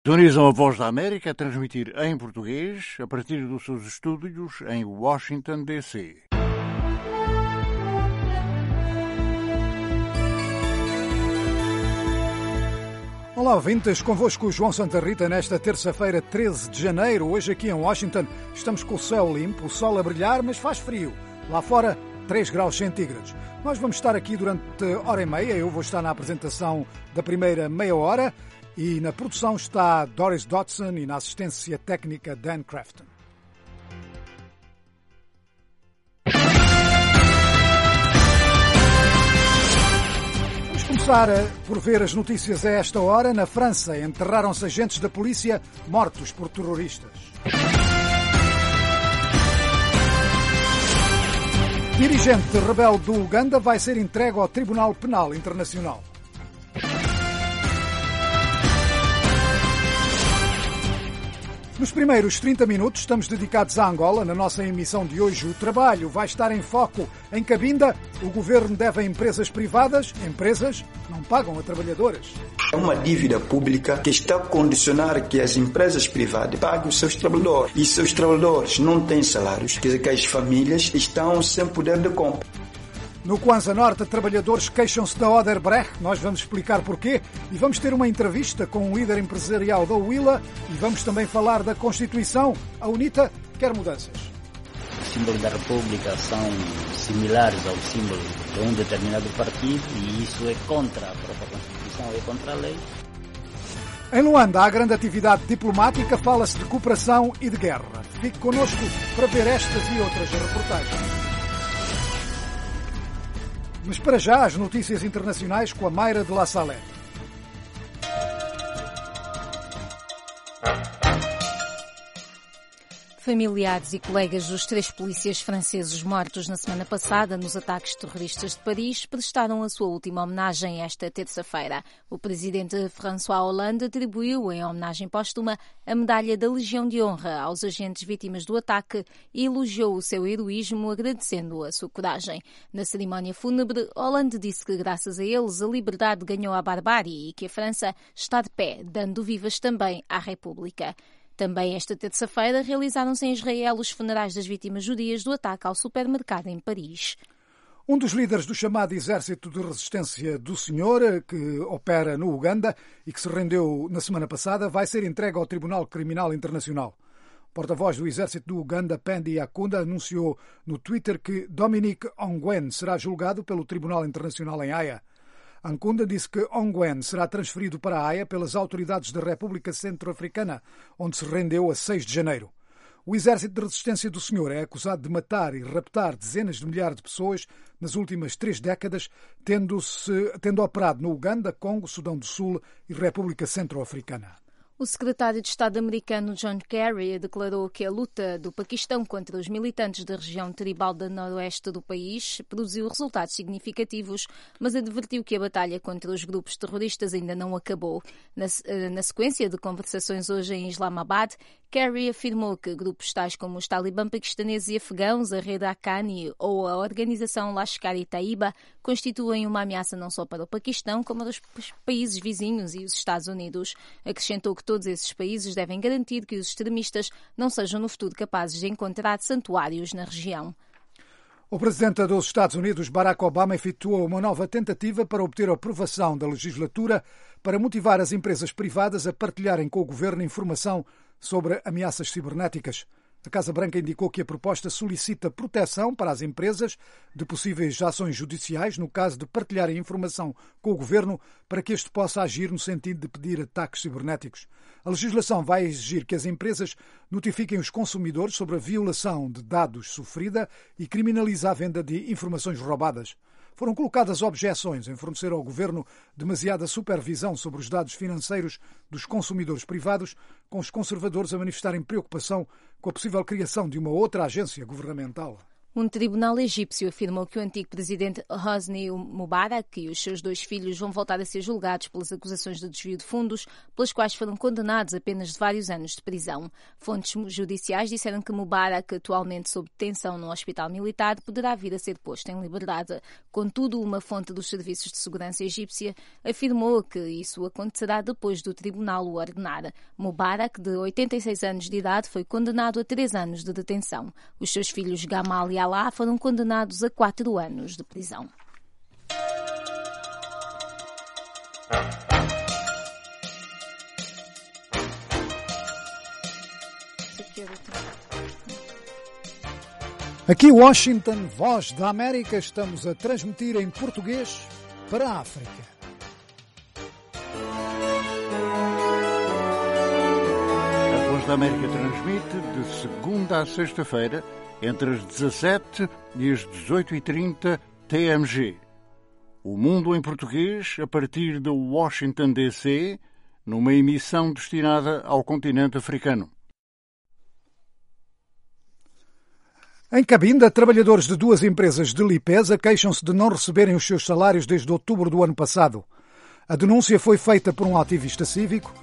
Sintonizam a Voz da América a transmitir em português a partir dos seus estúdios em Washington, D.C. Olá, ouvintes, convosco o João Santa Rita nesta terça-feira, 13 de janeiro. Hoje aqui em Washington estamos com o céu limpo, o sol a brilhar, mas faz frio. Lá fora, 3 graus centígrados. Nós vamos estar aqui durante hora e meia. Eu vou estar na apresentação da primeira meia hora e na produção está Doris Dodson e na assistência técnica Dan Crafton. Vamos começar por ver as notícias a esta hora. Na França, enterraram-se agentes da polícia mortos por terroristas. Dirigente rebelde do Uganda vai ser entregue ao Tribunal Penal Internacional. Nos primeiros 30 minutos estamos dedicados à Angola. Na nossa emissão de hoje, o trabalho vai estar em foco em Cabinda. O governo deve a empresas privadas. Empresas não pagam a trabalhadoras. É uma dívida pública que está a condicionar que as empresas privadas paguem os seus trabalhadores. E seus trabalhadores não têm salários, quer dizer que as famílias estão sem poder de compra. No Kwanza Norte, trabalhadores queixam-se da Odebrecht. Nós vamos explicar porquê. E vamos ter uma entrevista com um líder empresarial da Willa. E vamos também falar da Constituição. A UNITA quer mudanças. Os símbolos da República são similares ao símbolo de um determinado partido e isso é contra a própria Constituição, é contra a lei. Em Luanda, há grande atividade diplomática. Fala-se de cooperação e de guerra. Fique connosco para ver estas e outras reportagens. Mas para já, as notícias internacionais com a Mayra de La Salette. Familiares e colegas dos 3 polícias franceses mortos na semana passada nos ataques terroristas de Paris prestaram a sua última homenagem esta terça-feira. O presidente François Hollande atribuiu, em homenagem póstuma, a medalha da Legião de Honra aos agentes vítimas do ataque e elogiou o seu heroísmo, agradecendo a sua coragem. Na cerimónia fúnebre, Hollande disse que, graças a eles, a liberdade ganhou a barbárie e que a França está de pé, dando vivas também à República. Também esta terça-feira realizaram-se em Israel os funerais das vítimas judias do ataque ao supermercado em Paris. Um dos líderes do chamado Exército de Resistência do Senhor, que opera no Uganda e que se rendeu na semana passada, vai ser entregue ao Tribunal Criminal Internacional. O porta-voz do Exército do Uganda, Pendi Akunda, anunciou no Twitter que Dominic Ongwen será julgado pelo Tribunal Internacional em Haia. Ankunda disse que Ongwen será transferido para a Haia pelas autoridades da República Centro-Africana, onde se rendeu a 6 de janeiro. O Exército de Resistência do Senhor é acusado de matar e raptar dezenas de milhares de pessoas nas últimas 3 décadas, tendo operado no Uganda, Congo, Sudão do Sul e República Centro-Africana. O secretário de Estado americano John Kerry declarou que a luta do Paquistão contra os militantes da região tribal do noroeste do país produziu resultados significativos, mas advertiu que a batalha contra os grupos terroristas ainda não acabou. Na sequência de conversações hoje em Islamabad, Kerry afirmou que grupos tais como os talibã paquistaneses e afegãos, a Rede Haqqani ou a organização Lashkar-e-Taiba constituem uma ameaça não só para o Paquistão, como para os países vizinhos e os Estados Unidos. Acrescentou que todos esses países devem garantir que os extremistas não sejam no futuro capazes de encontrar santuários na região. O presidente dos Estados Unidos, Barack Obama, efetuou uma nova tentativa para obter a aprovação da legislatura para motivar as empresas privadas a partilharem com o governo informação sobre ameaças cibernéticas. A Casa Branca indicou que a proposta solicita proteção para as empresas de possíveis ações judiciais no caso de partilharem informação com o governo para que este possa agir no sentido de pedir ataques cibernéticos. A legislação vai exigir que as empresas notifiquem os consumidores sobre a violação de dados sofrida e criminaliza a venda de informações roubadas. Foram colocadas objeções em fornecer ao governo demasiada supervisão sobre os dados financeiros dos consumidores privados, com os conservadores a manifestarem preocupação com a possível criação de uma outra agência governamental. Um tribunal egípcio afirmou que o antigo presidente Hosni Mubarak e os seus 2 filhos vão voltar a ser julgados pelas acusações de desvio de fundos, pelas quais foram condenados a penas de vários anos de prisão. Fontes judiciais disseram que Mubarak, atualmente sob detenção no hospital militar, poderá vir a ser posto em liberdade. Contudo, uma fonte dos serviços de segurança egípcia afirmou que isso acontecerá depois do tribunal o ordenar. Mubarak, de 86 anos de idade, foi condenado a 3 anos de detenção. Os seus filhos Gamal e Alá foram condenados a 4 anos de prisão. Aqui Washington, Voz da América, estamos a transmitir em português para a África. A Voz da América transmite de segunda a sexta-feira, entre as 17 e as 18h30 TMG. O Mundo em Português, a partir de Washington, D.C., numa emissão destinada ao continente africano. Em Cabinda, trabalhadores de 2 empresas de limpeza queixam-se de não receberem os seus salários desde outubro do ano passado. A denúncia foi feita por um ativista cívico.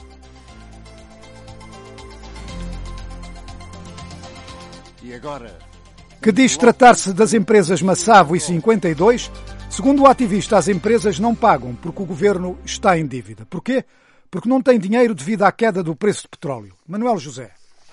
E agora, que diz tratar-se das empresas Massavo e 52. Segundo o ativista, as empresas não pagam porque o governo está em dívida. Porquê? Porque não tem dinheiro devido à queda do preço de petróleo. Manuel José.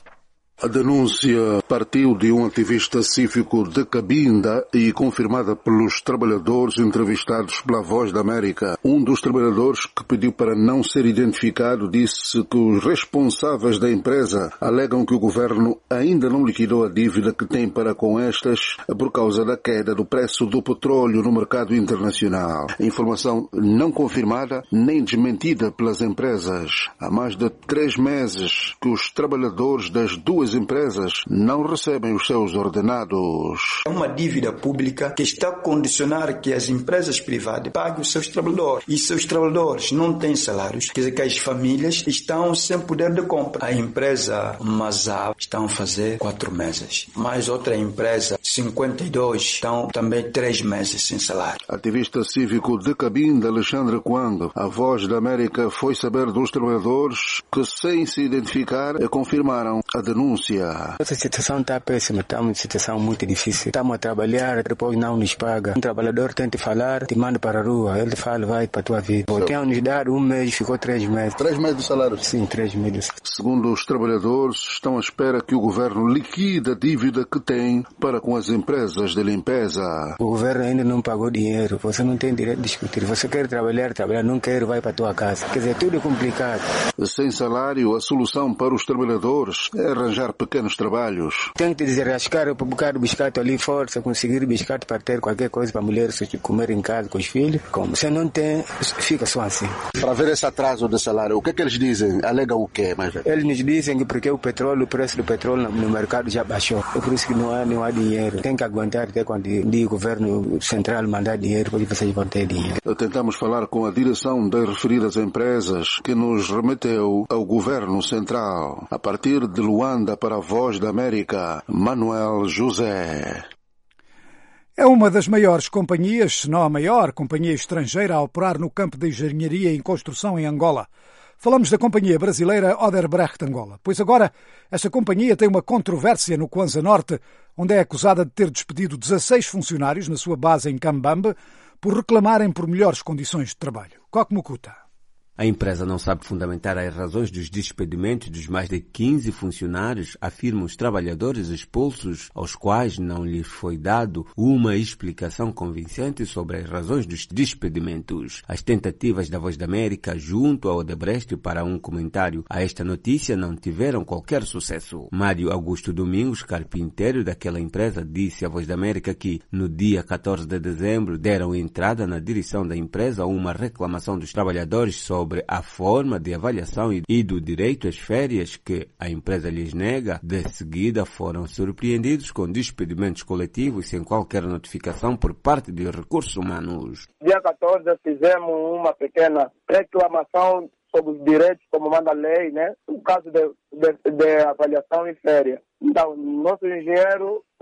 A denúncia partiu de um ativista cívico de Cabinda e confirmada pelos trabalhadores entrevistados pela Voz da América. Um dos trabalhadores, que pediu para não ser identificado, disse que os responsáveis da empresa alegam que o governo ainda não liquidou a dívida que tem para com estas por causa da queda do preço do petróleo no mercado internacional. Informação não confirmada nem desmentida pelas empresas. Há mais de 3 meses que os trabalhadores das 2 empresas não recebem os seus ordenados. É uma dívida pública que está a condicionar que as empresas privadas paguem os seus trabalhadores. E seus trabalhadores não têm salários. Quer dizer que as famílias estão sem poder de compra. A empresa Massavo estão a fazer 4 meses. Mais outra empresa, 52, estão também 3 meses sem salário. Ativista cívico de Cabinda, Alexandre Quando, a Voz da América foi saber dos trabalhadores que, sem se identificar, confirmaram a denúncia. Essa situação está péssima, está uma situação muito difícil. Estamos a trabalhar, depois não nos paga. Um trabalhador tenta falar, te manda para a rua, ele fala, vai para a tua vida. Tem nos dar 1 mês, ficou 3 meses. 3 meses de salário? Sim, 3 meses. Segundo os trabalhadores, estão à espera que o governo liquide a dívida que tem para com as empresas de limpeza. O governo ainda não pagou dinheiro, você não tem direito de discutir. Você quer trabalhar, não quer, vai para a tua casa. Quer dizer, tudo é complicado. Sem salário, a solução para os trabalhadores é arranjar pequenos trabalhos. Tem que desarrascar para buscar o biscoito ali, força, conseguir biscoito para ter qualquer coisa para a mulher comer em casa com os filhos. Como você não tem, fica só assim. Para ver esse atraso de salário, o que é que eles dizem? Alegam o quê? Eles nos dizem que porque o preço do petróleo no mercado já baixou. É por isso que não há dinheiro. Tem que aguentar até quando o governo central mandar dinheiro, porque vocês vão ter dinheiro. Tentamos falar com a direção das referidas empresas, que nos remeteu ao governo central. A partir de Luanda, para a Voz da América, Manuel José. É uma das maiores companhias, se não a maior companhia estrangeira a operar no campo da engenharia e construção em Angola. Falamos da companhia brasileira Odebrecht Angola, pois agora esta companhia tem uma controvérsia no Kwanza Norte, onde é acusada de ter despedido 16 funcionários na sua base em Cambambe por reclamarem por melhores condições de trabalho. Coque Mukuta. A empresa não sabe fundamentar as razões dos despedimentos dos mais de 15 funcionários, afirmam os trabalhadores expulsos, aos quais não lhes foi dado uma explicação convincente sobre as razões dos despedimentos. As tentativas da Voz da América junto ao Odebrecht para um comentário a esta notícia não tiveram qualquer sucesso. Mário Augusto Domingos, carpinteiro daquela empresa, disse à Voz da América que no dia 14 de dezembro deram entrada na direção da empresa uma reclamação dos trabalhadores sobre a forma de avaliação e do direito às férias que a empresa lhes nega. De seguida foram surpreendidos com despedimentos coletivos sem qualquer notificação por parte de recursos humanos. Dia 14 fizemos uma pequena reclamação sobre os direitos, como manda a lei, né? No caso de avaliação e férias. Então, nosso engenheiro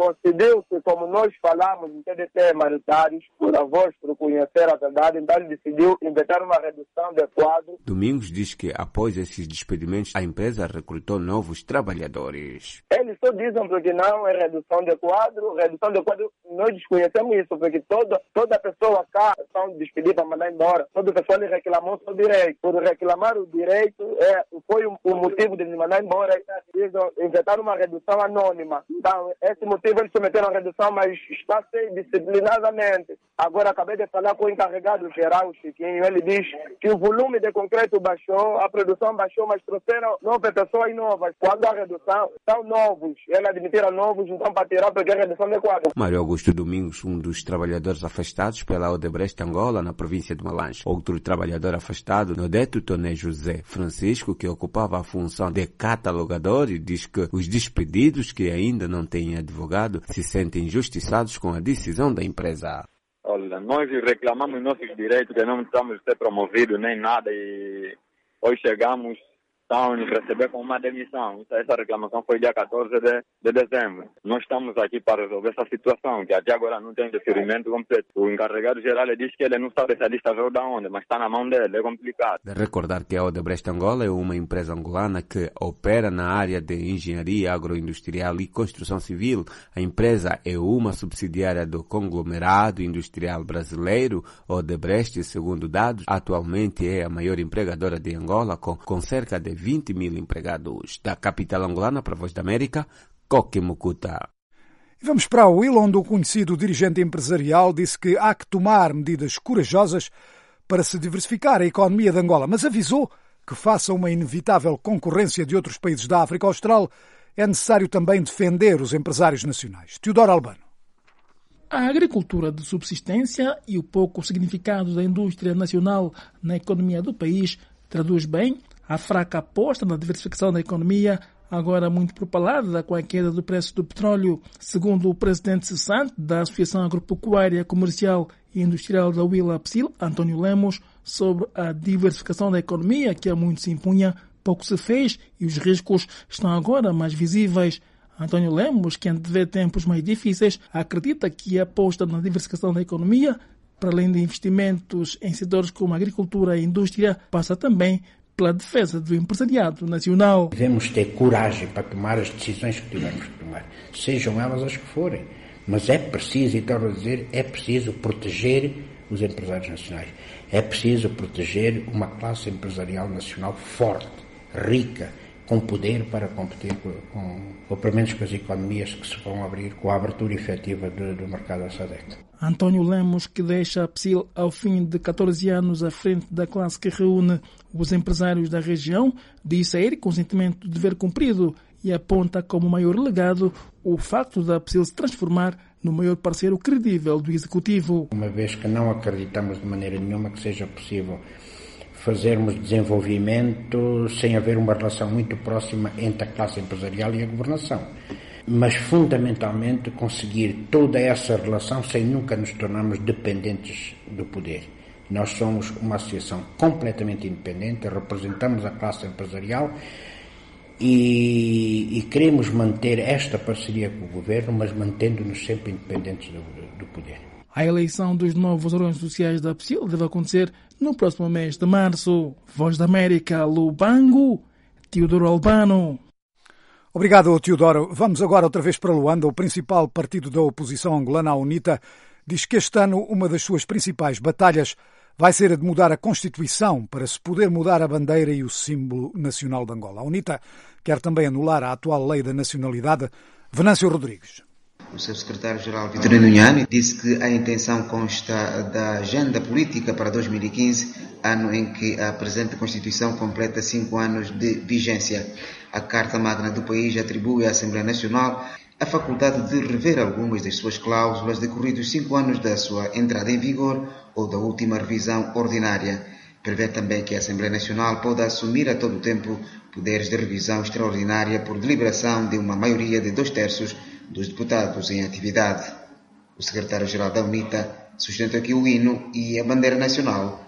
Decidiu-se, como nós falamos em TDT humanitários, por avós, por conhecer a verdade, então ele decidiu inventar uma redução de quadro. Domingos diz que após esses despedimentos, a empresa recrutou novos trabalhadores. Eles só dizem porque não é redução de quadro. Redução de quadro, nós desconhecemos isso, porque toda pessoa cá são despedidas para mandar embora. Toda pessoa lhe reclamou seu direito. Por reclamar o direito, foi o motivo de lhe mandar embora. Eles inventaram uma redução anônima. Então, esse motivo eles submeteram a redução, mas está a ser disciplinadamente. Agora, acabei de falar com o encarregado geral, Chiquinho. Ele diz que o volume de concreto baixou, a produção baixou, mas trouxeram 9 pessoas novas. Quando a redução, são novos. Eles admitiram novos, então para tirar, porque a redução de quadro. Mário Augusto Domingos, um dos trabalhadores afastados pela Odebrecht Angola, na província de Malange. Outro trabalhador afastado, Nodeto Toné José Francisco, que ocupava a função de catalogador, e diz que os despedidos que ainda não têm advogado se sentem injustiçados com a decisão da empresa. Olha, nós reclamamos nossos direitos, que não estamos a ser promovidos nem nada, e hoje chegamos a nos receber com uma demissão. Essa reclamação foi dia 14 de dezembro. Nós estamos aqui para resolver essa situação, que até agora não tem deferimento completo. O encarregado geral diz que ele não sabe se a lista veio de onde, mas está na mão dele, é complicado. De recordar que a Odebrecht Angola é uma empresa angolana que opera na área de engenharia agroindustrial e construção civil. A empresa é uma subsidiária do conglomerado industrial brasileiro Odebrecht. Segundo dados, atualmente é a maior empregadora de Angola, com cerca de 20 mil empregados. Da capital angolana para a Voz da América, Coque Mucuta. E vamos para o Will, onde o conhecido dirigente empresarial disse que há que tomar medidas corajosas para se diversificar a economia de Angola, mas avisou que, face a uma inevitável concorrência de outros países da África Austral, é necessário também defender os empresários nacionais. Teodoro Albano. A agricultura de subsistência e o pouco significado da indústria nacional na economia do país traduz bem a fraca aposta na diversificação da economia, agora muito propalada com a queda do preço do petróleo. Segundo o presidente cessante da Associação Agropecuária, Comercial e Industrial da Willa Psil, António Lemos, sobre a diversificação da economia, que há muito se impunha, pouco se fez e os riscos estão agora mais visíveis. António Lemos, que antevê tempos mais difíceis, acredita que a aposta na diversificação da economia, para além de investimentos em setores como a agricultura e a indústria, passa também pela defesa do empresariado nacional. Devemos ter coragem para tomar as decisões que tivermos que tomar, sejam elas as que forem. Mas é preciso, e torno a dizer, é preciso proteger os empresários nacionais. É preciso proteger uma classe empresarial nacional forte, rica, com poder para competir ou pelo menos com as economias que se vão abrir com a abertura efetiva do mercado da SADC. António Lemos, que deixa a PSIL ao fim de 14 anos à frente da classe que reúne os empresários da região, diz sair com o sentimento de dever cumprido e aponta como maior legado o facto da PSIL se transformar no maior parceiro credível do Executivo. Uma vez que não acreditamos de maneira nenhuma que seja possível fazermos desenvolvimento sem haver uma relação muito próxima entre a classe empresarial e a governação. Mas, fundamentalmente, conseguir toda essa relação sem nunca nos tornarmos dependentes do poder. Nós somos uma associação completamente independente, representamos a classe empresarial e queremos manter esta parceria com o governo, mas mantendo-nos sempre independentes do poder. A eleição dos novos órgãos sociais da PSIL deve acontecer no próximo mês de março. Voz da América, Lubango, Teodoro Albano. Obrigado, Teodoro. Vamos agora outra vez para Luanda. O principal partido da oposição angolana, a UNITA, diz que este ano uma das suas principais batalhas vai ser a de mudar a Constituição para se poder mudar a bandeira e o símbolo nacional de Angola. A UNITA quer também anular a atual lei da nacionalidade. Venâncio Rodrigues. O seu secretário-geral, Vitorino Nhani, disse que a intenção consta da agenda política para 2015, ano em que a presente Constituição completa 5 anos de vigência. A Carta Magna do país atribui à Assembleia Nacional a faculdade de rever algumas das suas cláusulas decorridos 5 anos da sua entrada em vigor ou da última revisão ordinária. Prevê também que a Assembleia Nacional pode assumir a todo tempo poderes de revisão extraordinária por deliberação de uma maioria de 2/3 dos deputados em atividade. O secretário-geral da UNITA sustenta que o hino e a bandeira nacional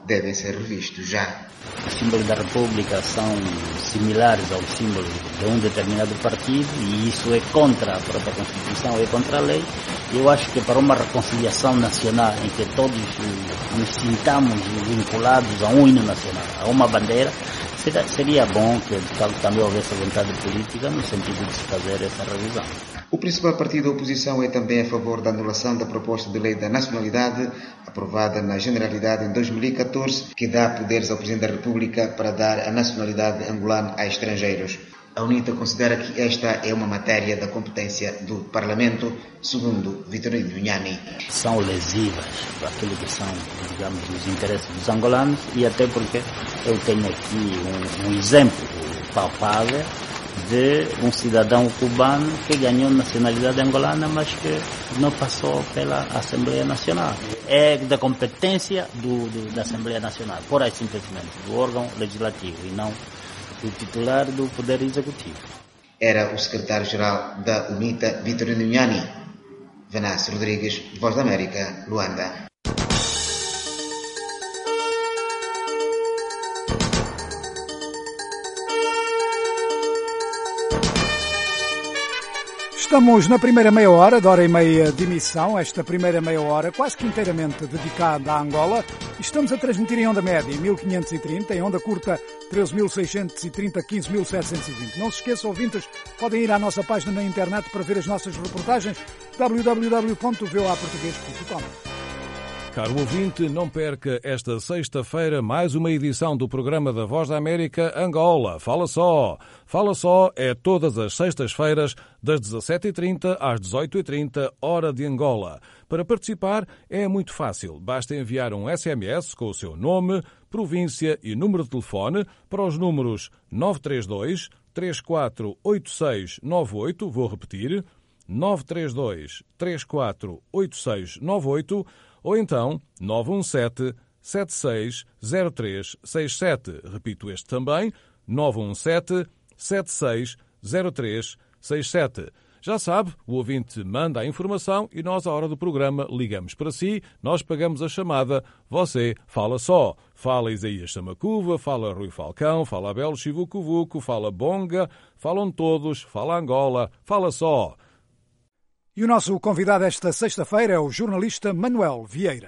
devem ser revistos já. Os símbolos da República são similares aos símbolos de um determinado partido e isso é contra a própria Constituição, é contra a lei. Eu acho que para uma reconciliação nacional em que todos nos sintamos vinculados a um hino nacional, a uma bandeira, seria bom que também houvesse vontade política no sentido de se fazer essa revisão. O principal partido da oposição é também a favor da anulação da proposta de lei da nacionalidade, aprovada na Generalidade em 2014, que dá poderes ao Presidente da República para dar a nacionalidade angolana a estrangeiros. A UNITA considera que esta é uma matéria da competência do Parlamento, segundo Vitorino Nhani. São lesivas para aquilo que são, digamos, os interesses dos angolanos e até porque eu tenho aqui um exemplo palpável de um cidadão cubano que ganhou nacionalidade angolana, mas que não passou pela Assembleia Nacional. É da competência da Assembleia Nacional, pura e simplesmente, do órgão legislativo e não do titular do Poder Executivo. Era o secretário-geral da UNITA, Vitorino Nhani. Venâncio Rodrigues, Voz da América, Luanda. Estamos na primeira meia hora, de hora e meia de emissão, esta primeira meia hora quase que inteiramente dedicada à Angola. Estamos a transmitir em onda média 1530, em onda curta 13.630, 15.720. Não se esqueçam, ouvintes, podem ir à nossa página na internet para ver as nossas reportagens, www.voaportugues.com. Caro ouvinte, não perca esta sexta-feira mais uma edição do programa da Voz da América Angola. Fala Só! Fala Só é todas as sextas-feiras, das 17h30 às 18h30, hora de Angola. Para participar é muito fácil. Basta enviar um SMS com o seu nome, província e número de telefone para os números 932 348698, vou repetir, 932 348698, ou então 917-760367. Repito este também, 917-760367. Já sabe, o ouvinte manda a informação e nós, à hora do programa, ligamos para si, nós pagamos a chamada, você fala só. Fala Isaías Samacuva, fala Rui Falcão, fala Abel Chivucovuco, fala Bonga, falam todos, fala Angola, fala só. E o nosso convidado esta sexta-feira é o jornalista Manuel Vieira.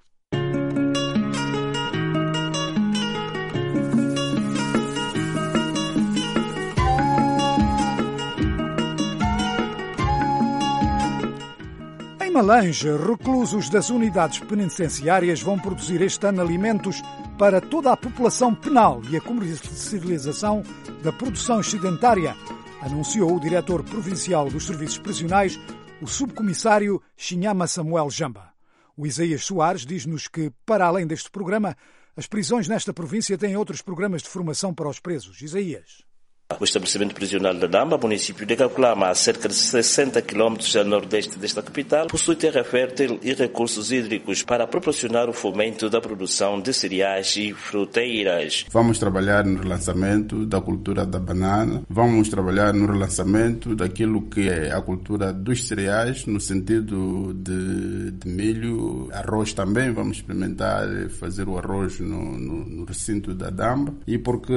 Em Malange, reclusos das unidades penitenciárias vão produzir este ano alimentos para toda a população penal e a comercialização da produção excedentária, anunciou o diretor provincial dos serviços prisionais, o subcomissário Chinyama Samuel Jamba. O Isaías Soares diz-nos que, para além deste programa, as prisões nesta província têm outros programas de formação para os presos. Isaías. O estabelecimento prisional da Damba, município de Caculama, a cerca de 60 km a nordeste desta capital, possui terra fértil e recursos hídricos para proporcionar o fomento da produção de cereais e fruteiras. Vamos trabalhar no relançamento da cultura da banana, vamos trabalhar no relançamento daquilo que é a cultura dos cereais, no sentido de milho, arroz também, vamos experimentar fazer o arroz no recinto da Damba, e porque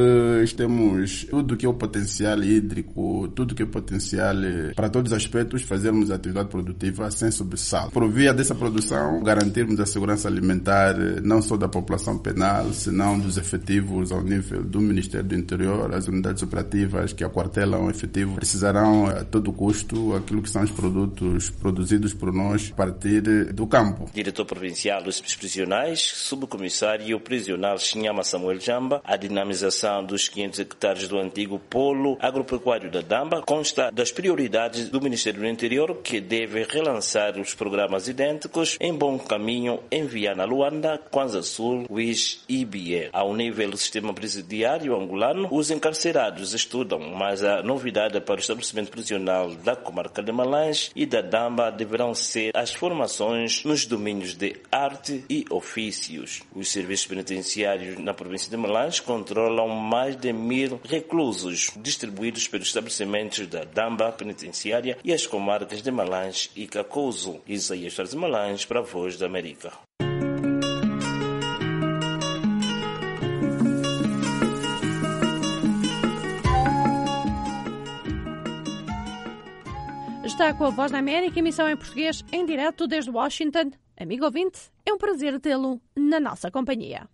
temos tudo que é o potencial hídrico, tudo que é potencial para todos os aspectos, fazermos atividade produtiva sem sobressalto. Por via dessa produção, garantirmos a segurança alimentar não só da população penal, senão dos efetivos ao nível do Ministério do Interior. As unidades operativas que aquartelam o efetivo precisarão a todo custo aquilo que são os produtos produzidos por nós a partir do campo. Diretor provincial dos prisionais, subcomissário prisional Chinyama Samuel Jamba, a dinamização dos 500 hectares do antigo polo agropecuário da Damba consta das prioridades do Ministério do Interior, que deve relançar os programas idênticos em bom caminho em Viana, Luanda, Kwanza Sul, Wish e Bié. Ao nível do sistema presidiário angolano, os encarcerados estudam, mas a novidade para o estabelecimento prisional da comarca de Malange e da Damba deverão ser as formações nos domínios de arte e ofícios. Os serviços penitenciários na província de Malange controlam mais de 1.000 reclusos distribuídos pelos estabelecimentos da Damba Penitenciária e as comarcas de Malange e Cacozo. Isaías Soares de Malange para a Voz da América. Está com a Voz da América, emissão em português, em direto desde Washington. Amigo ouvinte, é um prazer tê-lo na nossa companhia.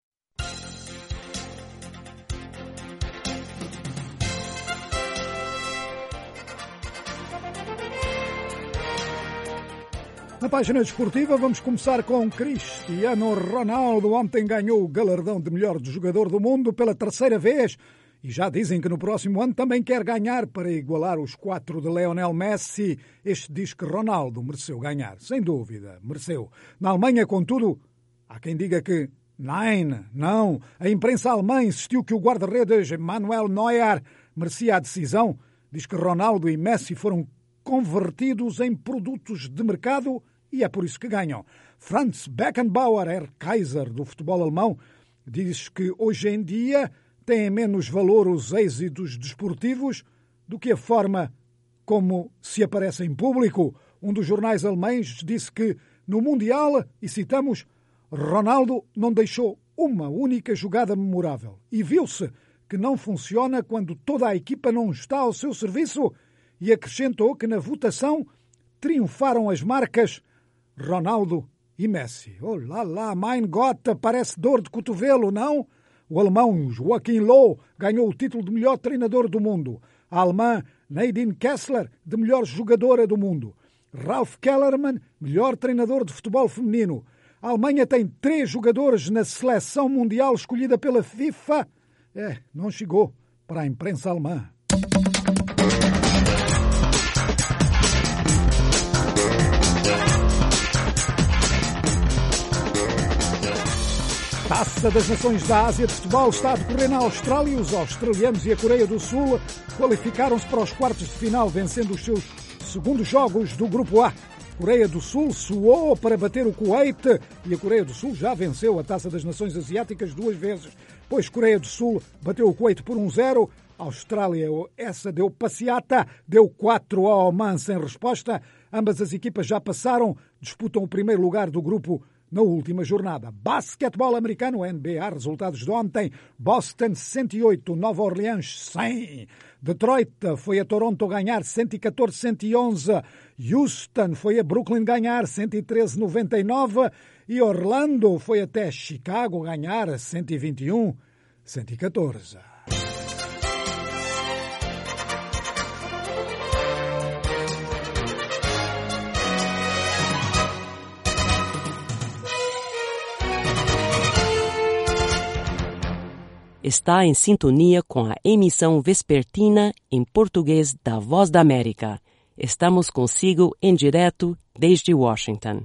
Na página desportiva vamos começar com Cristiano Ronaldo. Ontem ganhou o galardão de melhor jogador do mundo pela terceira vez e já dizem que no próximo ano também quer ganhar para igualar os 4 de Lionel Messi. Este diz que Ronaldo mereceu ganhar, sem dúvida, mereceu. Na Alemanha, contudo, há quem diga que não. A imprensa alemã insistiu que o guarda-redes Manuel Neuer merecia a decisão. Diz que Ronaldo e Messi foram convertidos em produtos de mercado e é por isso que ganham. Franz Beckenbauer, Herr Kaiser do futebol alemão, diz que hoje em dia têm menos valor os êxitos desportivos do que a forma como se aparece em público. Um dos jornais alemães disse que no Mundial, e citamos, Ronaldo não deixou uma única jogada memorável e viu-se que não funciona quando toda a equipa não está ao seu serviço. E acrescentou que na votação triunfaram as marcas Ronaldo e Messi. Oh lá, mein Gott, parece dor de cotovelo, não? O alemão Joachim Löw ganhou o título de melhor treinador do mundo. A alemã Nadine Kessler, de melhor jogadora do mundo. Ralf Kellermann, melhor treinador de futebol feminino. A Alemanha tem 3 jogadores na seleção mundial escolhida pela FIFA. Não chegou para a imprensa alemã. Taça das Nações da Ásia de futebol está a decorrer na Austrália. Os australianos e a Coreia do Sul qualificaram-se para os quartos de final, vencendo os seus segundos jogos do Grupo A. Coreia do Sul suou para bater o Kuwait e a Coreia do Sul já venceu a Taça das Nações Asiáticas 2 vezes, pois Coreia do Sul bateu o Kuwait por 1-0. A Austrália, essa deu passeata, deu 4 ao Oman sem resposta. Ambas as equipas já passaram, disputam o primeiro lugar do grupo na última jornada. Basquetebol americano, NBA, resultados de ontem. Boston 108, Nova Orleans 100. Detroit foi a Toronto ganhar 114-111. Houston foi a Brooklyn ganhar 113-99. E Orlando foi até Chicago ganhar 121-114. Está em sintonia com a emissão vespertina em português da Voz da América. Estamos consigo em direto desde Washington.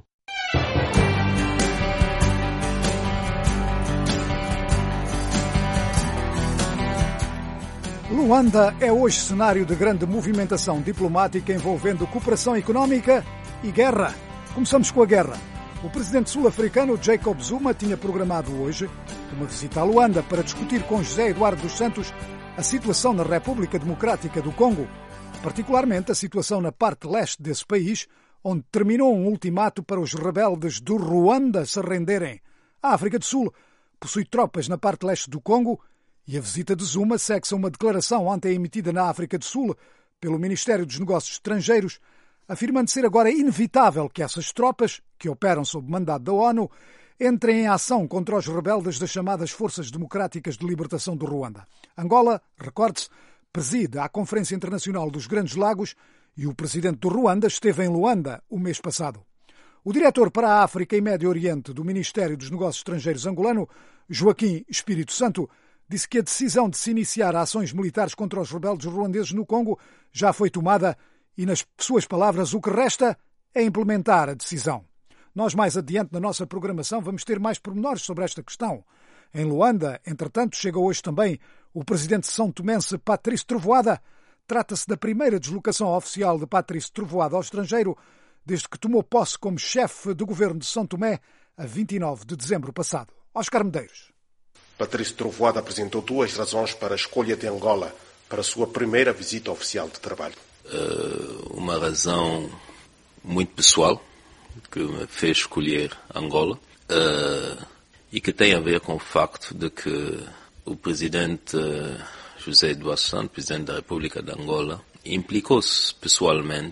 Luanda é hoje cenário de grande movimentação diplomática envolvendo cooperação económica e guerra. Começamos com a guerra. O presidente sul-africano Jacob Zuma tinha programado hoje uma visita a Luanda para discutir com José Eduardo dos Santos a situação na República Democrática do Congo, particularmente a situação na parte leste desse país, onde terminou um ultimato para os rebeldes do Ruanda se renderem. A África do Sul possui tropas na parte leste do Congo e a visita de Zuma segue-se a uma declaração ontem emitida na África do Sul pelo Ministério dos Negócios Estrangeiros, afirmando ser agora inevitável que essas tropas, que operam sob mandado da ONU, entrem em ação contra os rebeldes das chamadas Forças Democráticas de Libertação do Ruanda. Angola, recorde-se, preside a Conferência Internacional dos Grandes Lagos e o presidente do Ruanda esteve em Luanda o mês passado. O diretor para a África e Médio Oriente do Ministério dos Negócios Estrangeiros angolano, Joaquim Espírito Santo, disse que a decisão de se iniciar ações militares contra os rebeldes ruandeses no Congo já foi tomada e, nas suas palavras, o que resta é implementar a decisão. Nós, mais adiante na nossa programação, vamos ter mais pormenores sobre esta questão. Em Luanda, entretanto, chega hoje também o presidente são tomense Patrício Trovoada. Trata-se da primeira deslocação oficial de Patrício Trovoada ao estrangeiro desde que tomou posse como chefe do governo de São Tomé a 29 de dezembro passado. Oscar Medeiros. Patrício Trovoada apresentou 2 razões para a escolha de Angola para a sua primeira visita oficial de trabalho. Uma razão muito pessoal que me fez escolher Angola e que tem a ver com o facto de que o presidente José Eduardo Santos, presidente da República de Angola, implicou-se pessoalmente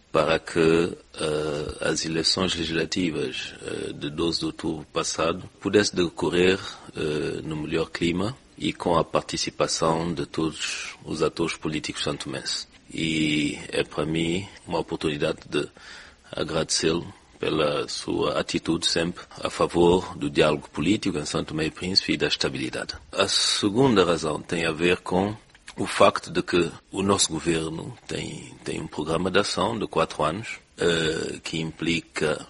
para que as eleições legislativas de 12 de outubro passado pudessem decorrer no melhor clima e com a participação de todos os atores políticos santomenses. E é para mim uma oportunidade de agradecê-lo pela sua atitude sempre a favor do diálogo político em São Tomé e Príncipe e da estabilidade. A segunda razão tem a ver com o facto de que o nosso governo tem um programa de ação de 4 anos que implica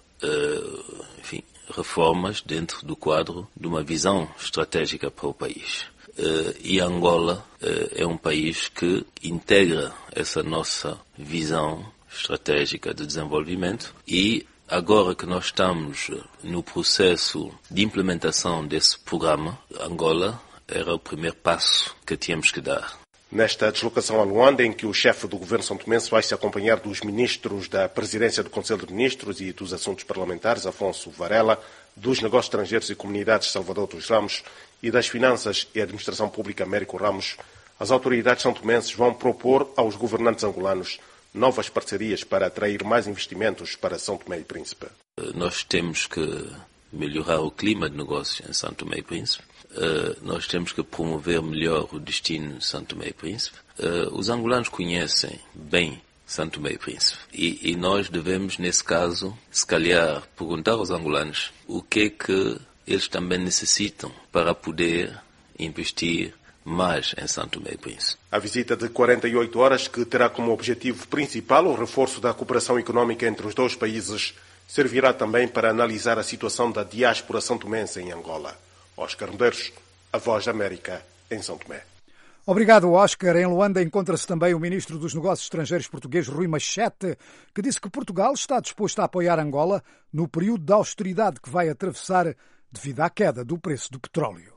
reformas dentro do quadro de uma visão estratégica para o país. E Angola é um país que integra essa nossa visão estratégica de desenvolvimento e agora que nós estamos no processo de implementação desse programa, Angola era o primeiro passo que tínhamos que dar. Nesta deslocação a Luanda, em que o chefe do governo santomense vai se acompanhar dos ministros da Presidência do Conselho de Ministros e dos Assuntos Parlamentares, Afonso Varela, dos Negócios Estrangeiros e Comunidades, Salvador dos Ramos, e das Finanças e Administração Pública, Américo Ramos, as autoridades santomenses vão propor aos governantes angolanos novas parcerias para atrair mais investimentos para São Tomé e Príncipe. Nós temos que melhorar o clima de negócio em São Tomé e Príncipe. Nós temos que promover melhor o destino de São Tomé e Príncipe. Os angolanos conhecem bem São Tomé e Príncipe. E nós devemos, nesse caso, se calhar, perguntar aos angolanos o que é que eles também necessitam para poder investir mais em São Tomé e Príncipe. A visita de 48 horas, que terá como objetivo principal o reforço da cooperação económica entre os dois países, servirá também para analisar a situação da diáspora santomense em Angola. Oscar Medeiros, a Voz da América, em São Tomé. Obrigado, Oscar. Em Luanda encontra-se também o ministro dos Negócios Estrangeiros português, Rui Machete, que disse que Portugal está disposto a apoiar Angola no período de austeridade que vai atravessar devido à queda do preço do petróleo.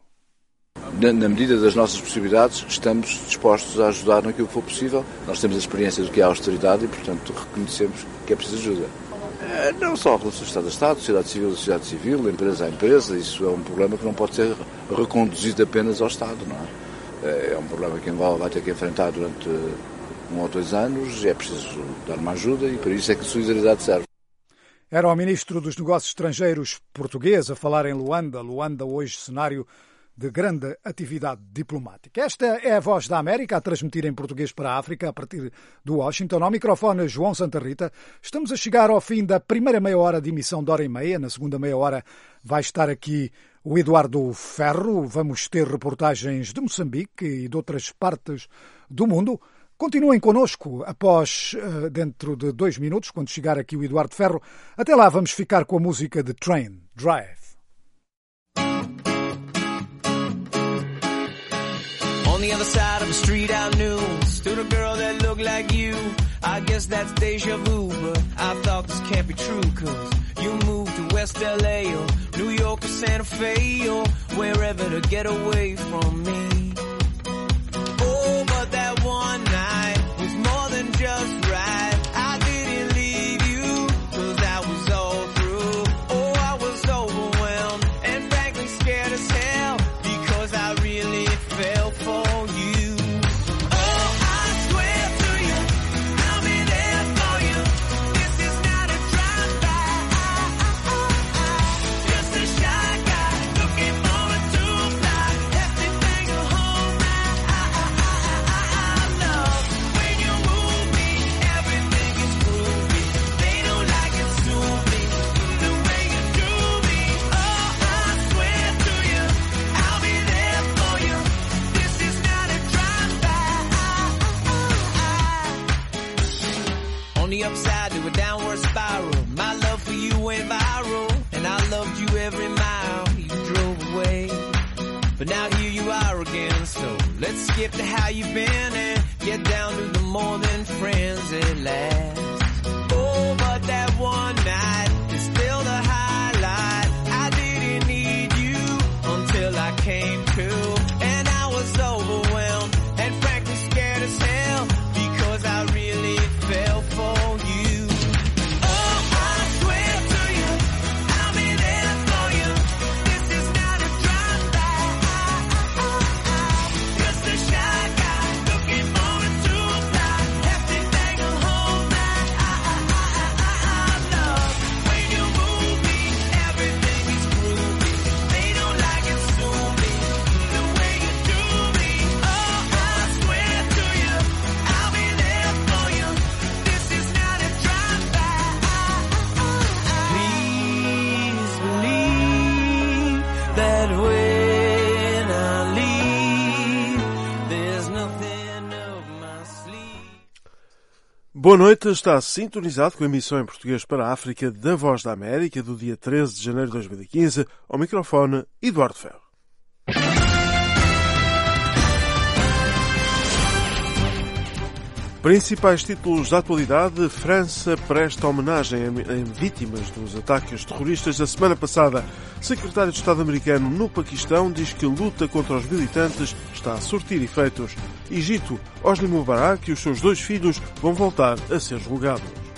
Na medida das nossas possibilidades, estamos dispostos a ajudar naquilo que for possível. Nós temos a experiência do que é a austeridade e, portanto, reconhecemos que é preciso ajuda. Não só relações Estado a Estado, sociedade civil a sociedade civil, empresa a empresa, isso é um problema que não pode ser reconduzido apenas ao Estado, não é? É um problema que Angola vai ter que enfrentar durante 1 ou 2 anos e é preciso dar uma ajuda e por isso é que a solidariedade serve. Era o ministro dos Negócios Estrangeiros português a falar em Luanda. Luanda hoje cenário de grande atividade diplomática. Esta é a Voz da América a transmitir em português para a África a partir do Washington. Ao microfone, João Santa Rita. Estamos a chegar ao fim da primeira meia hora de emissão de 1h30. Na segunda meia hora vai estar aqui o Eduardo Ferro. Vamos ter reportagens de Moçambique e de outras partes do mundo. Continuem connosco após, dentro de 2 minutos, quando chegar aqui o Eduardo Ferro. Até lá vamos ficar com a música de Train Drive. On the other side of the street I knew stood a girl that looked like you. I guess that's deja vu, but I thought this can't be true, cause you moved to West LA or New York or Santa Fe or wherever to get away from me. Oh, but that one night was more than just right. I didn't leave you cause I was all through. Oh, I was overwhelmed and frankly scared as hell because I really fell for you. Oh, I swear to you, I'll be there for you. This is not a drive-by. Just a shy guy looking for a two-fly. Hefty thing to hold my love. When you move me, everything is groovy. They don't like it soon-y, the way you do me. Oh, I swear to you, I'll be there for you. This is not a drive-by. On the upside to a downward spiral, my love for you went viral, and I loved you every mile you drove away. But now here you are again, so let's skip to how you've been and get down to the more than friends at last. Oh, but that one night is still the highlight. I didn't need you until I came to, and I was overwhelmed and frankly scared as hell because I really fell for you. Oh, I swear to you, I'll be there for you. This is not a drive-by. Just a shy guy looking for a two-fly. Hefty thing will hold my Boa noite, está sintonizado com a emissão em português para a África da Voz da América do dia 13 de janeiro de 2015. Ao microfone, Eduardo Ferro. Principais títulos da atualidade: França presta homenagem a vítimas dos ataques terroristas da semana passada. Secretário de Estado americano no Paquistão diz que a luta contra os militantes está a surtir efeitos. Egito, Hosni Mubarak e os seus 2 filhos vão voltar a ser julgados.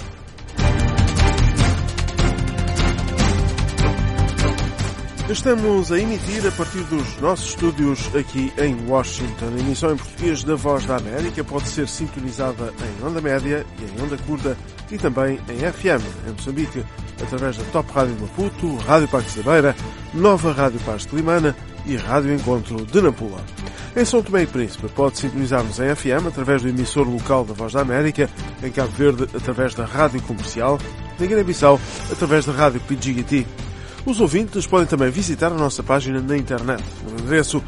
Estamos a emitir a partir dos nossos estúdios aqui em Washington. A emissão em português da Voz da América pode ser sintonizada em onda média e em onda curta e também em FM em Moçambique, através da Top Rádio Maputo, Rádio Pax da Beira, Nova Rádio Paz de Climana e Rádio Encontro de Nampula. Em São Tomé e Príncipe pode sintonizar-nos em FM através do emissor local da Voz da América, em Cabo Verde através da Rádio Comercial, em Guiné-Bissau através da Rádio PGT. Os ouvintes podem também visitar a nossa página na internet, no endereço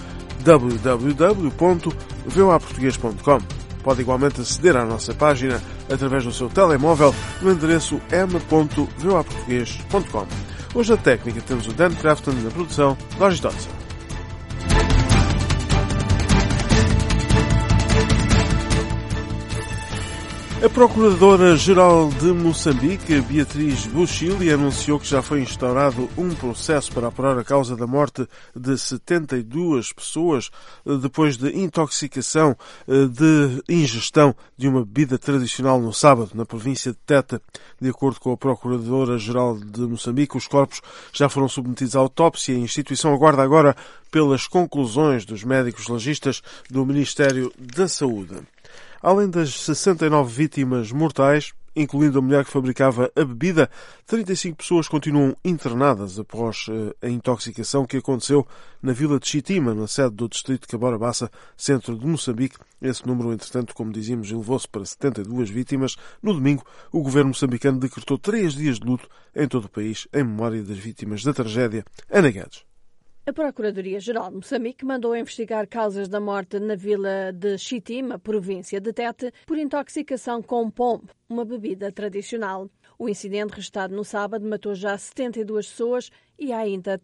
www.voaportugues.com. Pode igualmente aceder à nossa página através do seu telemóvel no endereço m.voaportugues.com. Hoje na técnica temos o Dan Crafton na produção, Lógis Dodson. A Procuradora-Geral de Moçambique, Beatriz Buchili, anunciou que já foi instaurado um processo para apurar a causa da morte de 72 pessoas depois de intoxicação de ingestão de uma bebida tradicional no sábado, na província de Tete. De acordo com a Procuradora-Geral de Moçambique, os corpos já foram submetidos à autópsia e a instituição aguarda agora pelas conclusões dos médicos legistas do Ministério da Saúde. Além das 69 vítimas mortais, incluindo a mulher que fabricava a bebida, 35 pessoas continuam internadas após a intoxicação que aconteceu na vila de Chitima, na sede do distrito de Cabora-Bassa, centro de Moçambique. Esse número, entretanto, como dizíamos, elevou-se para 72 vítimas. No domingo, o governo moçambicano decretou 3 dias de luto em todo o país, em memória das vítimas da tragédia. Ana Guedes. A Procuradoria-Geral de Moçambique mandou investigar causas da morte na vila de Chitima, província de Tete, por intoxicação com pombe, uma bebida tradicional. O incidente registrado no sábado matou já 72 pessoas e há ainda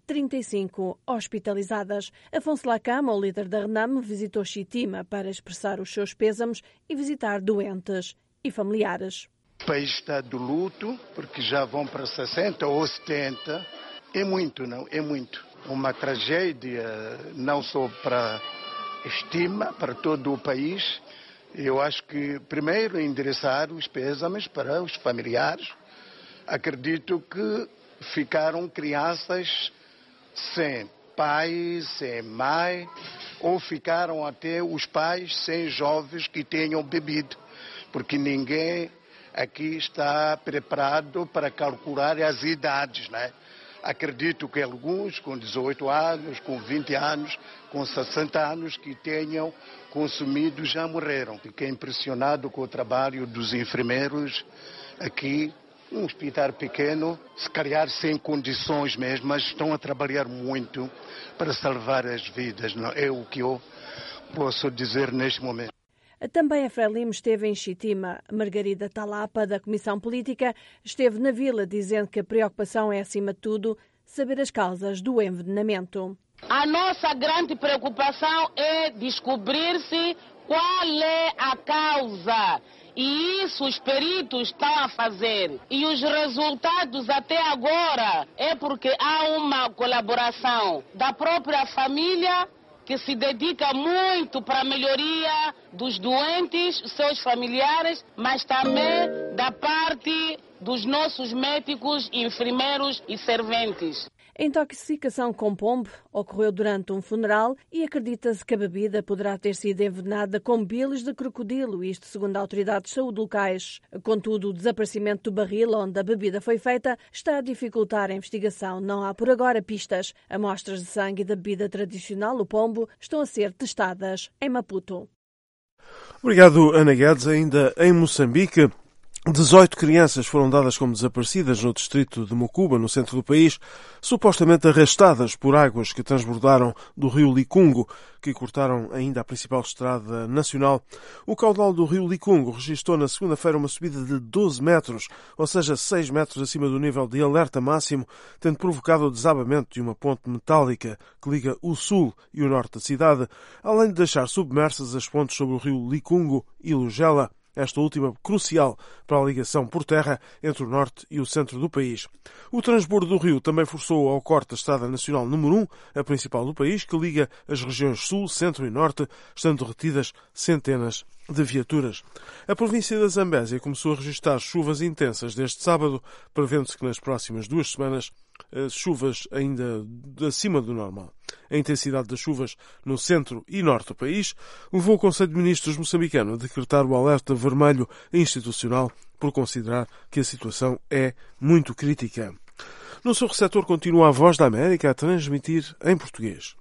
35 hospitalizadas. Afonso Lacama, o líder da RENAM, visitou Chitima para expressar os seus pêsames e visitar doentes e familiares. O país está de luto, porque já vão para 60 ou 70. É muito, não? É muito. Uma tragédia não só para Chitima, para todo o país. Eu acho que primeiro endereçar os pésames para os familiares. Acredito que ficaram crianças sem pai, sem mãe, ou ficaram até os pais sem jovens que tenham bebido, porque ninguém aqui está preparado para calcular as idades, né? Acredito que alguns com 18 anos, com 20 anos, com 60 anos que tenham consumido já morreram. Fiquei impressionado com o trabalho dos enfermeiros aqui, um hospital pequeno, se calhar sem condições mesmo, mas estão a trabalhar muito para salvar as vidas. Não é o que eu posso dizer neste momento. Também a Frelimo esteve em Chitima. Margarida Talapa, da Comissão Política, esteve na vila dizendo que a preocupação é, acima de tudo, saber as causas do envenenamento. A nossa grande preocupação é descobrir-se qual é a causa. E isso os peritos estão a fazer. E os resultados até agora é porque há uma colaboração da própria família, que se dedica muito para a melhoria dos doentes, seus familiares, mas também da parte dos nossos médicos, enfermeiros e serventes. A intoxicação com pombe ocorreu durante um funeral e acredita-se que a bebida poderá ter sido envenenada com bilis de crocodilo, isto segundo autoridades de saúde locais. Contudo, o desaparecimento do barril onde a bebida foi feita está a dificultar a investigação. Não há por agora pistas. Amostras de sangue da bebida tradicional, o pombo, estão a ser testadas em Maputo. Obrigado, Ana Guedes. Ainda em Moçambique, 18 crianças foram dadas como desaparecidas no distrito de Mocuba, no centro do país, supostamente arrastadas por águas que transbordaram do rio Licungo, que cortaram ainda a principal estrada nacional. O caudal do rio Licungo registrou na segunda-feira uma subida de 12 metros, ou seja, 6 metros acima do nível de alerta máximo, tendo provocado o desabamento de uma ponte metálica que liga o sul e o norte da cidade, além de deixar submersas as pontes sobre o rio Licungo e Lugela, esta última crucial para a ligação por terra entre o norte e o centro do país. O transbordo do rio também forçou ao corte da Estrada Nacional número 1, a principal do país, que liga as regiões sul, centro e norte, estando retidas centenas de viaturas. A província da Zambésia começou a registrar chuvas intensas deste sábado, prevendo-se que nas próximas 2 semanas chuvas ainda acima do normal. A intensidade das chuvas no centro e norte do país levou o Conselho de Ministros moçambicano a decretar o alerta vermelho institucional por considerar que a situação é muito crítica. No seu receptor continua a Voz da América a transmitir em português.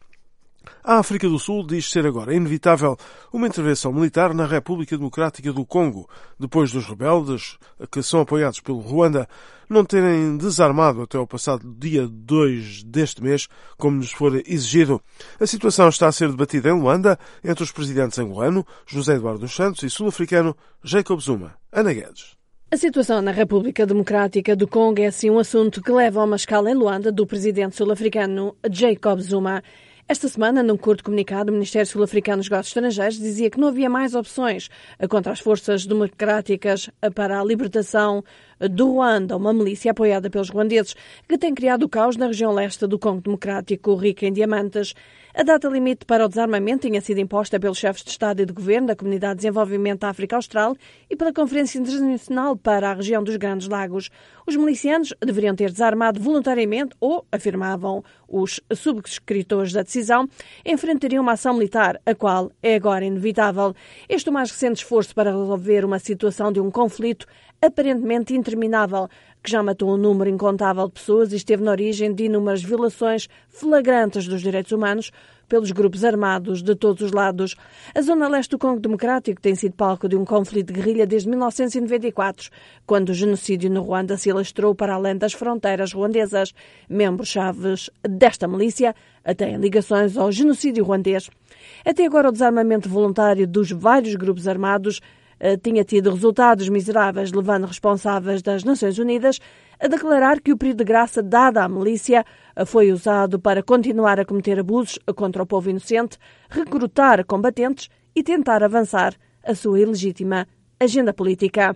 A África do Sul diz ser agora inevitável uma intervenção militar na República Democrática do Congo, depois dos rebeldes, que são apoiados pelo Ruanda, não terem desarmado até o passado dia 2 deste mês, como nos for exigido. A situação está a ser debatida em Luanda entre os presidentes angolano, José Eduardo dos Santos, e sul-africano, Jacob Zuma. Ana Guedes. A situação na República Democrática do Congo é assim um assunto que leva a uma escala em Luanda do presidente sul-africano Jacob Zuma. Esta semana, num curto comunicado, o Ministério Sul-Africano dos Negócios Estrangeiros dizia que não havia mais opções contra as forças democráticas para a libertação do Ruanda, uma milícia apoiada pelos ruandeses, que tem criado o caos na região leste do Congo Democrático, rica em diamantes. A data limite para o desarmamento tinha sido imposta pelos chefes de Estado e de Governo da Comunidade de Desenvolvimento da África Austral e pela Conferência Internacional para a região dos Grandes Lagos. Os milicianos deveriam ter desarmado voluntariamente ou, afirmavam os subscritores da decisão, enfrentariam uma ação militar, a qual é agora inevitável. Este é o mais recente esforço para resolver uma situação de um conflito aparentemente interminável, que já matou um número incontável de pessoas e esteve na origem de inúmeras violações flagrantes dos direitos humanos pelos grupos armados de todos os lados. A zona leste do Congo Democrático tem sido palco de um conflito de guerrilha desde 1994, quando o genocídio no Ruanda se alastrou para além das fronteiras ruandesas. Membros-chaves desta milícia têm ligações ao genocídio ruandês. Até agora, o desarmamento voluntário dos vários grupos armados tinha tido resultados miseráveis, levando responsáveis das Nações Unidas a declarar que o período de graça dado à milícia foi usado para continuar a cometer abusos contra o povo inocente, recrutar combatentes e tentar avançar a sua ilegítima agenda política.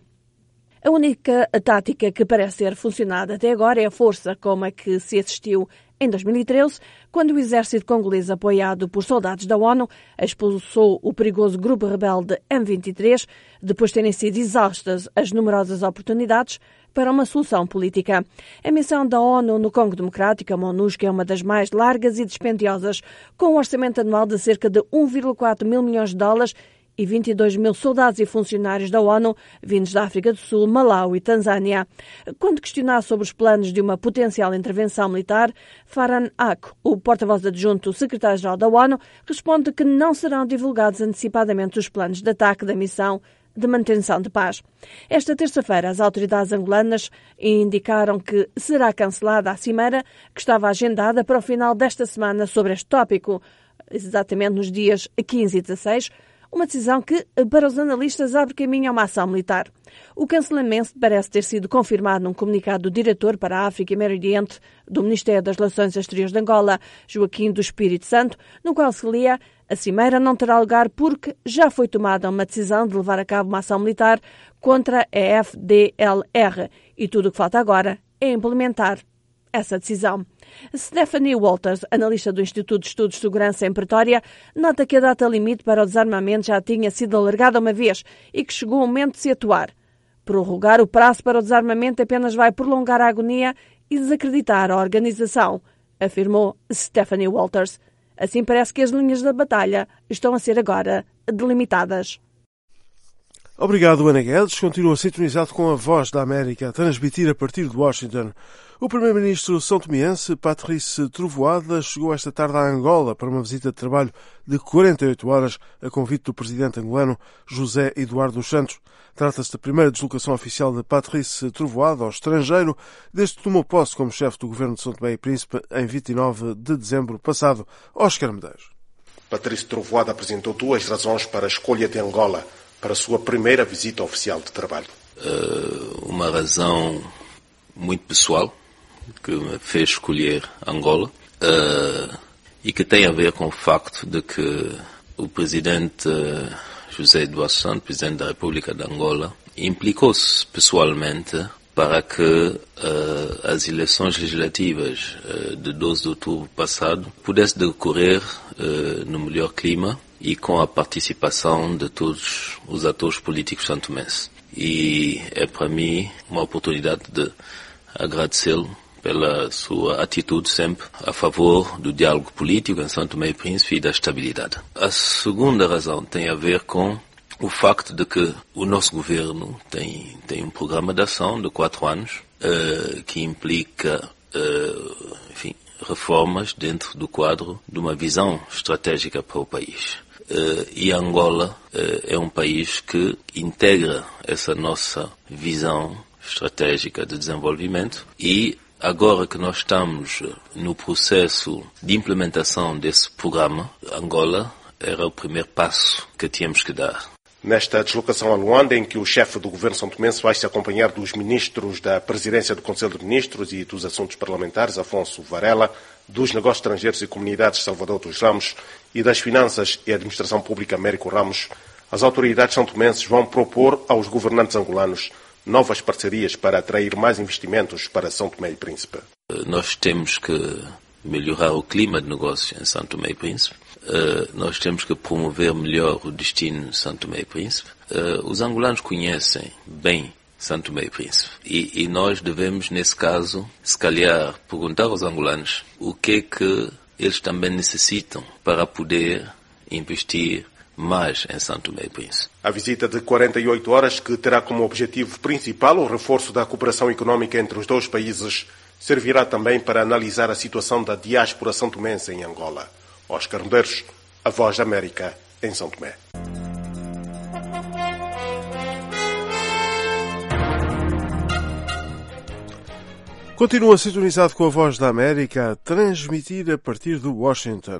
A única tática que parece ter funcionado até agora é a força como a que se assistiu em 2013, quando o exército congolês, apoiado por soldados da ONU, expulsou o perigoso grupo rebelde M23, depois de terem sido exaustas as numerosas oportunidades para uma solução política. A missão da ONU no Congo Democrático, a MONUSCO, é uma das mais largas e dispendiosas, com um orçamento anual de cerca de 1,4 mil milhões de dólares e 22 mil soldados e funcionários da ONU vindos da África do Sul, Malau e Tanzânia. Quando questionado sobre os planos de uma potencial intervenção militar, Farhan Haq, o porta-voz adjunto secretário-geral da ONU, responde que não serão divulgados antecipadamente os planos de ataque da missão de manutenção de paz. Esta terça-feira, as autoridades angolanas indicaram que será cancelada a cimeira que estava agendada para o final desta semana sobre este tópico, exatamente nos dias 15 e 16, uma decisão que, para os analistas, abre caminho a uma ação militar. O cancelamento parece ter sido confirmado num comunicado do diretor para a África e Médio Oriente do Ministério das Relações Exteriores de Angola, Joaquim do Espírito Santo, no qual se lia: a cimeira não terá lugar porque já foi tomada uma decisão de levar a cabo uma ação militar contra a FDLR e tudo o que falta agora é implementar essa decisão. Stephanie Walters, analista do Instituto de Estudos de Segurança em Pretória, nota que a data limite para o desarmamento já tinha sido alargada uma vez e que chegou o momento de se atuar. Prorrogar o prazo para o desarmamento apenas vai prolongar a agonia e desacreditar a organização, afirmou Stephanie Walters. Assim parece que as linhas da batalha estão a ser agora delimitadas. Obrigado, Ana Guedes. Continua sintonizado com a Voz da América, a transmitir a partir de Washington. O primeiro-ministro são-tomiense, Patrice Trovoada, chegou esta tarde a Angola para uma visita de trabalho de 48 horas a convite do presidente angolano José Eduardo dos Santos. Trata-se da primeira deslocação oficial de Patrice Trovoada ao estrangeiro desde que tomou posse como chefe do governo de São Tomé e Príncipe em 29 de dezembro passado. Óscar Medeiros. Patrice Trovoada apresentou duas razões para a escolha de Angola para a sua primeira visita oficial de trabalho. Uma razão muito pessoal que me fez escolher Angola e que tem a ver com o facto de que o presidente José Eduardo Santos, presidente da República de Angola, implicou-se pessoalmente para que as eleições legislativas de 12 de outubro passado pudessem decorrer no melhor clima e com a participação de todos os atores políticos santomenses. E é para mim uma oportunidade de agradecê-lo pela sua atitude sempre a favor do diálogo político em São Tomé e Príncipe e da estabilidade. A segunda razão tem a ver com o facto de que o nosso governo tem um programa de ação de 4 anos que implica, reformas dentro do quadro de uma visão estratégica para o país. E Angola é um país que integra essa nossa visão estratégica de desenvolvimento e agora que nós estamos no processo de implementação desse programa, Angola era o primeiro passo que tínhamos que dar. Nesta deslocação a Luanda, em que o chefe do governo são-tomense vai se acompanhar dos ministros da Presidência do Conselho de Ministros e dos Assuntos Parlamentares, Afonso Varela, dos Negócios Estrangeiros e Comunidades, Salvador dos Ramos, e das Finanças e Administração Pública, Américo Ramos, as autoridades são-tomenses vão propor aos governantes angolanos novas parcerias para atrair mais investimentos para São Tomé e Príncipe. Nós temos que melhorar o clima de negócio em São Tomé e Príncipe. Nós temos que promover melhor o destino de São Tomé e Príncipe. Os angolanos conhecem bem São Tomé e Príncipe. E nós devemos, nesse caso, se calhar, perguntar aos angolanos o que é que eles também necessitam para poder investir mais em São Tomé e Príncipe. A visita de 48 horas, que terá como objetivo principal o reforço da cooperação económica entre os dois países, servirá também para analisar a situação da diáspora são-tomense em Angola. Óscar Medeiros, a Voz da América, em São Tomé. Continua sintonizado com a Voz da América, a transmitir a partir de Washington.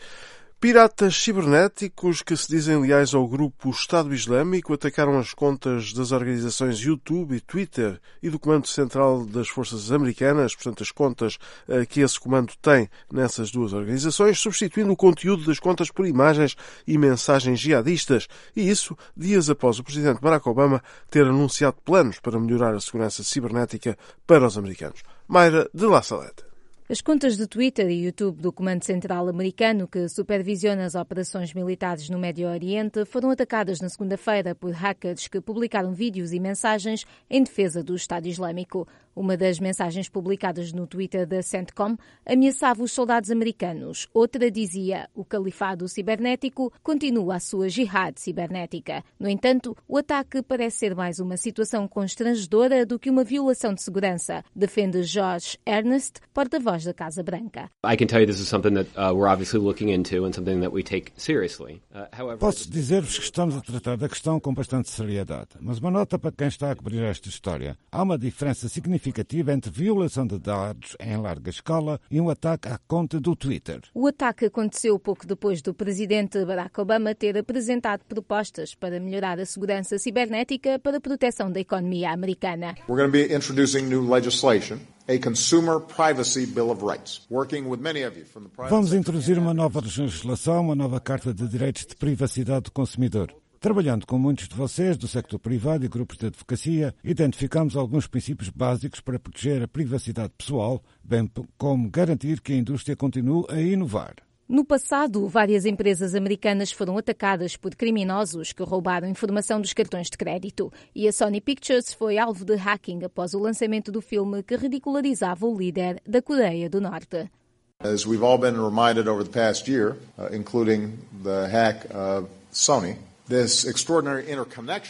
Piratas cibernéticos que se dizem leais ao grupo Estado Islâmico atacaram as contas das organizações YouTube e Twitter e do Comando Central das Forças Americanas, portanto as contas que esse comando tem nessas duas organizações, substituindo o conteúdo das contas por imagens e mensagens jihadistas, e isso dias após o presidente Barack Obama ter anunciado planos para melhorar a segurança cibernética para os americanos. Mayra de La Salette. As contas de Twitter e YouTube do Comando Central americano, que supervisiona as operações militares no Médio Oriente, foram atacadas na segunda-feira por hackers que publicaram vídeos e mensagens em defesa do Estado Islâmico. Uma das mensagens publicadas no Twitter da CENTCOM ameaçava os soldados americanos. Outra dizia: o califado cibernético continua a sua jihad cibernética. No entanto, o ataque parece ser mais uma situação constrangedora do que uma violação de segurança, defende Josh Earnest, porta-voz da Casa Branca. I can tell you this is something that we're obviously looking into and something that we take seriously. Posso dizer-vos que estamos a tratar da questão com bastante seriedade, mas uma nota para quem está a cobrir esta história. Há uma diferença significativa entre violação de dados em larga escala e um ataque à conta do Twitter. O ataque aconteceu pouco depois do presidente Barack Obama ter apresentado propostas para melhorar a segurança cibernética para a proteção da economia americana. We're going to be introducing new legislation. A Consumer Privacy Bill of Rights, working with many of you from the private. Vamos introduzir uma nova legislação, uma nova Carta de Direitos de Privacidade do Consumidor. Trabalhando com muitos de vocês do sector privado e grupos de advocacia, identificamos alguns princípios básicos para proteger a privacidade pessoal, bem como garantir que a indústria continue a inovar. No passado, várias empresas americanas foram atacadas por criminosos que roubaram informação dos cartões de crédito. E a Sony Pictures foi alvo de hacking após o lançamento do filme que ridicularizava o líder da Coreia do Norte. As we've all been reminded over the past year, including the hack of Sony, this extraordinary interconnection.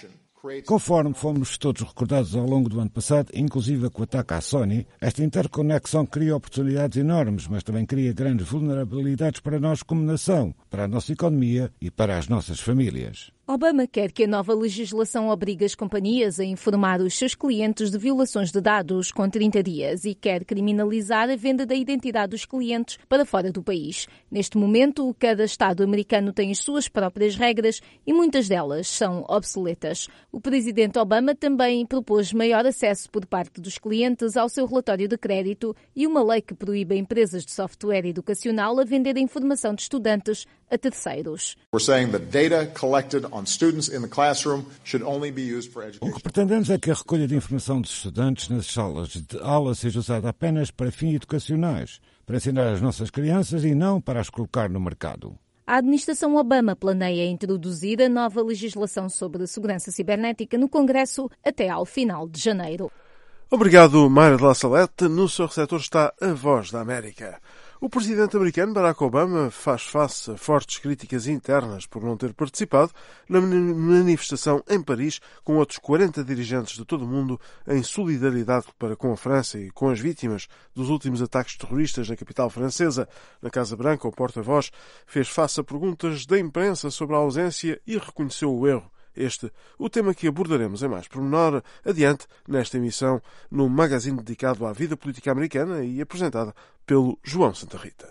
Conforme fomos todos recordados ao longo do ano passado, inclusive com o ataque à Sony, esta interconexão cria oportunidades enormes, mas também cria grandes vulnerabilidades para nós como nação, para a nossa economia e para as nossas famílias. Obama quer que a nova legislação obrigue as companhias a informar os seus clientes de violações de dados com 30 dias e quer criminalizar a venda da identidade dos clientes para fora do país. Neste momento, cada Estado americano tem as suas próprias regras e muitas delas são obsoletas. O presidente Obama também propôs maior acesso por parte dos clientes ao seu relatório de crédito e uma lei que proíbe empresas de software educacional a vender a informação de estudantes a terceiros. O que pretendemos é que a recolha de informação dos estudantes nas salas de aula seja usada apenas para fins educacionais, para ensinar as nossas crianças e não para as colocar no mercado. A administração Obama planeia introduzir a nova legislação sobre segurança cibernética no Congresso até ao final de janeiro. Obrigado, Mayra de La Salette. No seu receptor está a Voz da América. O presidente americano Barack Obama faz face a fortes críticas internas por não ter participado na manifestação em Paris com outros 40 dirigentes de todo o mundo em solidariedade para com a França e com as vítimas dos últimos ataques terroristas na capital francesa. Na Casa Branca, o porta-voz fez face a perguntas da imprensa sobre a ausência e reconheceu o erro. Este, o tema que abordaremos em mais pormenor adiante nesta emissão no magazine dedicado à vida política americana e apresentada pelo João Santa Rita.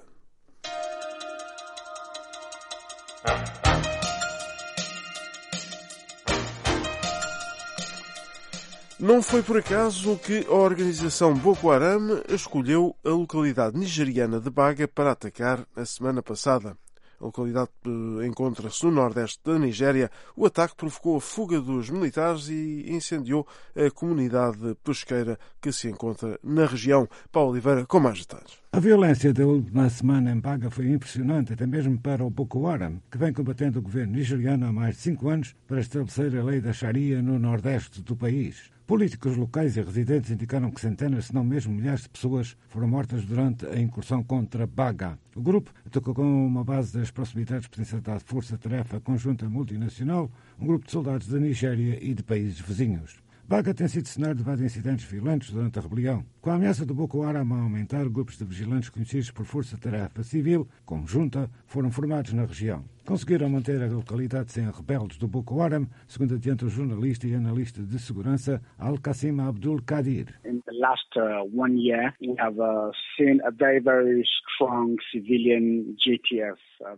Não foi por acaso que a organização Boko Haram escolheu a localidade nigeriana de Baga para atacar a semana passada. A localidade encontra-se no nordeste da Nigéria. O ataque provocou a fuga dos militares e incendiou a comunidade pesqueira que se encontra na região. Paulo Oliveira, com mais detalhes. A violência da última semana em Baga foi impressionante, até mesmo para o Boko Haram, que vem combatendo o governo nigeriano há mais de 5 anos para estabelecer a lei da Sharia no nordeste do país. Políticos locais e residentes indicaram que centenas, se não mesmo milhares de pessoas foram mortas durante a incursão contra Baga. O grupo atacou com uma base das proximidades pertencente à Força Tarefa Conjunta Multinacional, um grupo de soldados da Nigéria e de países vizinhos. Baga tem sido cenário de vários incidentes violentos durante a rebelião. Com a ameaça do Boko Haram a aumentar, grupos de vigilantes conhecidos por Força Tarefa Civil, conjunta, foram formados na região. Conseguiram manter a localidade sem rebeldes do Boko Haram, segundo adianta o jornalista e analista de segurança Al-Qasim Abdul Qadir. In the last 1 year, we have seen a very strong civilian GTF.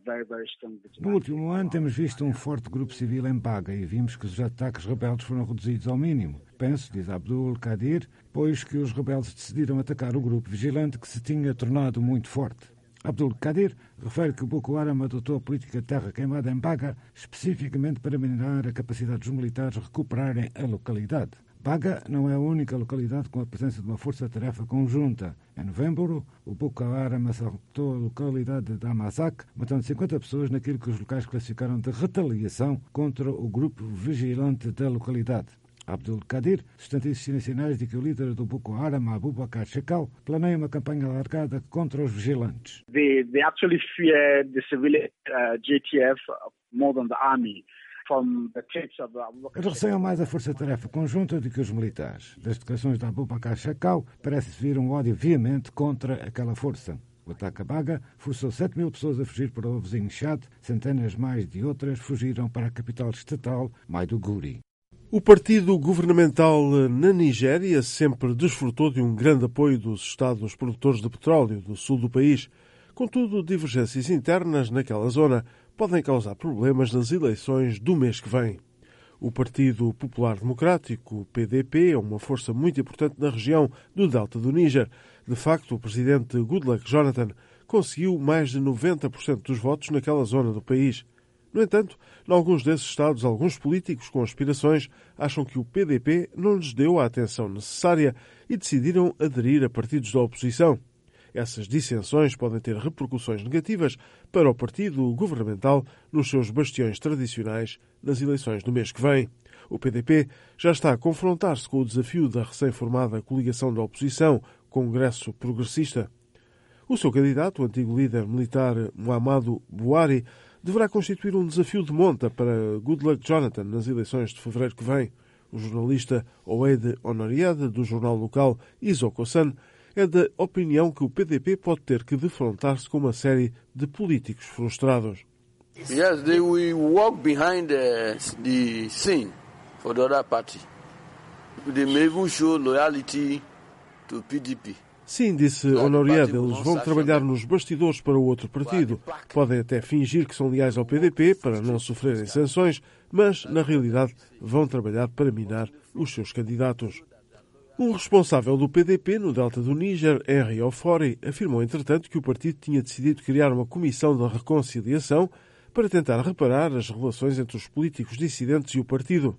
No último ano temos visto um forte grupo civil em Baga e vimos que os ataques rebeldes foram reduzidos ao mínimo. Penso, diz Abdul Qadir, pois que os rebeldes decidiram atacar o grupo vigilante que se tinha tornado muito forte. Abdul Qadir refere que o Boko Haram adotou a política de terra queimada em Baga especificamente para minar a capacidade dos militares recuperarem a localidade. Baga não é a única localidade com a presença de uma força-tarefa conjunta. Em novembro, o Boko Haram assaltou a localidade de Damasak, matando 50 pessoas naquilo que os locais classificaram de retaliação contra o grupo vigilante da localidade. Abdul Qadir sustenta existirem sinais de que o líder do Boko Haram, Abu Bakr Shekau, planeia uma campanha alargada contra os vigilantes. They actually fear the civilian GTF more than the army. Eles receiam mais a força-tarefa conjunta do que os militares. Das declarações de Abu Bakr Shekau, parece-se vir um ódio veemente contra aquela força. O ataque a Baga forçou 7.000 pessoas a fugir para o vizinho Chad, centenas mais de outras fugiram para a capital estatal, Maiduguri. O partido governamental na Nigéria sempre desfrutou de um grande apoio dos Estados produtores de petróleo do sul do país. Contudo, divergências internas naquela zona podem causar problemas nas eleições do mês que vem. O Partido Popular Democrático, o PDP, é uma força muito importante na região do delta do Níger. De facto, o presidente Goodluck Jonathan conseguiu mais de 90% dos votos naquela zona do país. No entanto, em alguns desses estados, alguns políticos com aspirações acham que o PDP não lhes deu a atenção necessária e decidiram aderir a partidos da oposição. Essas dissensões podem ter repercussões negativas para o partido governamental nos seus bastiões tradicionais nas eleições do mês que vem. O PDP já está a confrontar-se com o desafio da recém-formada coligação da oposição, Congresso Progressista. O seu candidato, o antigo líder militar Muhammadu Buhari, deverá constituir um desafio de monta para Goodluck Jonathan nas eleições de fevereiro que vem. O jornalista Oued Honoriade, do jornal local Isokosan, é da opinião que o PDP pode ter que defrontar-se com uma série de políticos frustrados. Yes, they will walk behind the scene for the other party. They may even show loyalty to PDP. Sim, disse Honoriade, eles vão trabalhar nos bastidores para o outro partido. Podem até fingir que são leais ao PDP para não sofrerem sanções, mas, na realidade, vão trabalhar para minar os seus candidatos. Um responsável do PDP no delta do Níger, Henry Ofori, afirmou, entretanto, que o partido tinha decidido criar uma comissão de reconciliação para tentar reparar as relações entre os políticos dissidentes e o partido.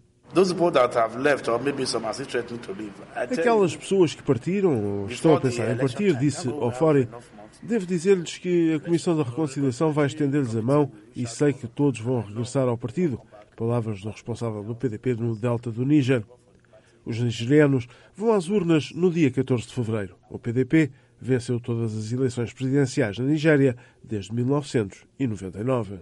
Aquelas pessoas que partiram ou estão a pensar em partir, disse Ofori, devo dizer-lhes que a Comissão da Reconciliação vai estender-lhes a mão e sei que todos vão regressar ao partido. Palavras do responsável do PDP no delta do Níger. Os nigerianos vão às urnas no dia 14 de fevereiro. O PDP venceu todas as eleições presidenciais na Nigéria desde 1999.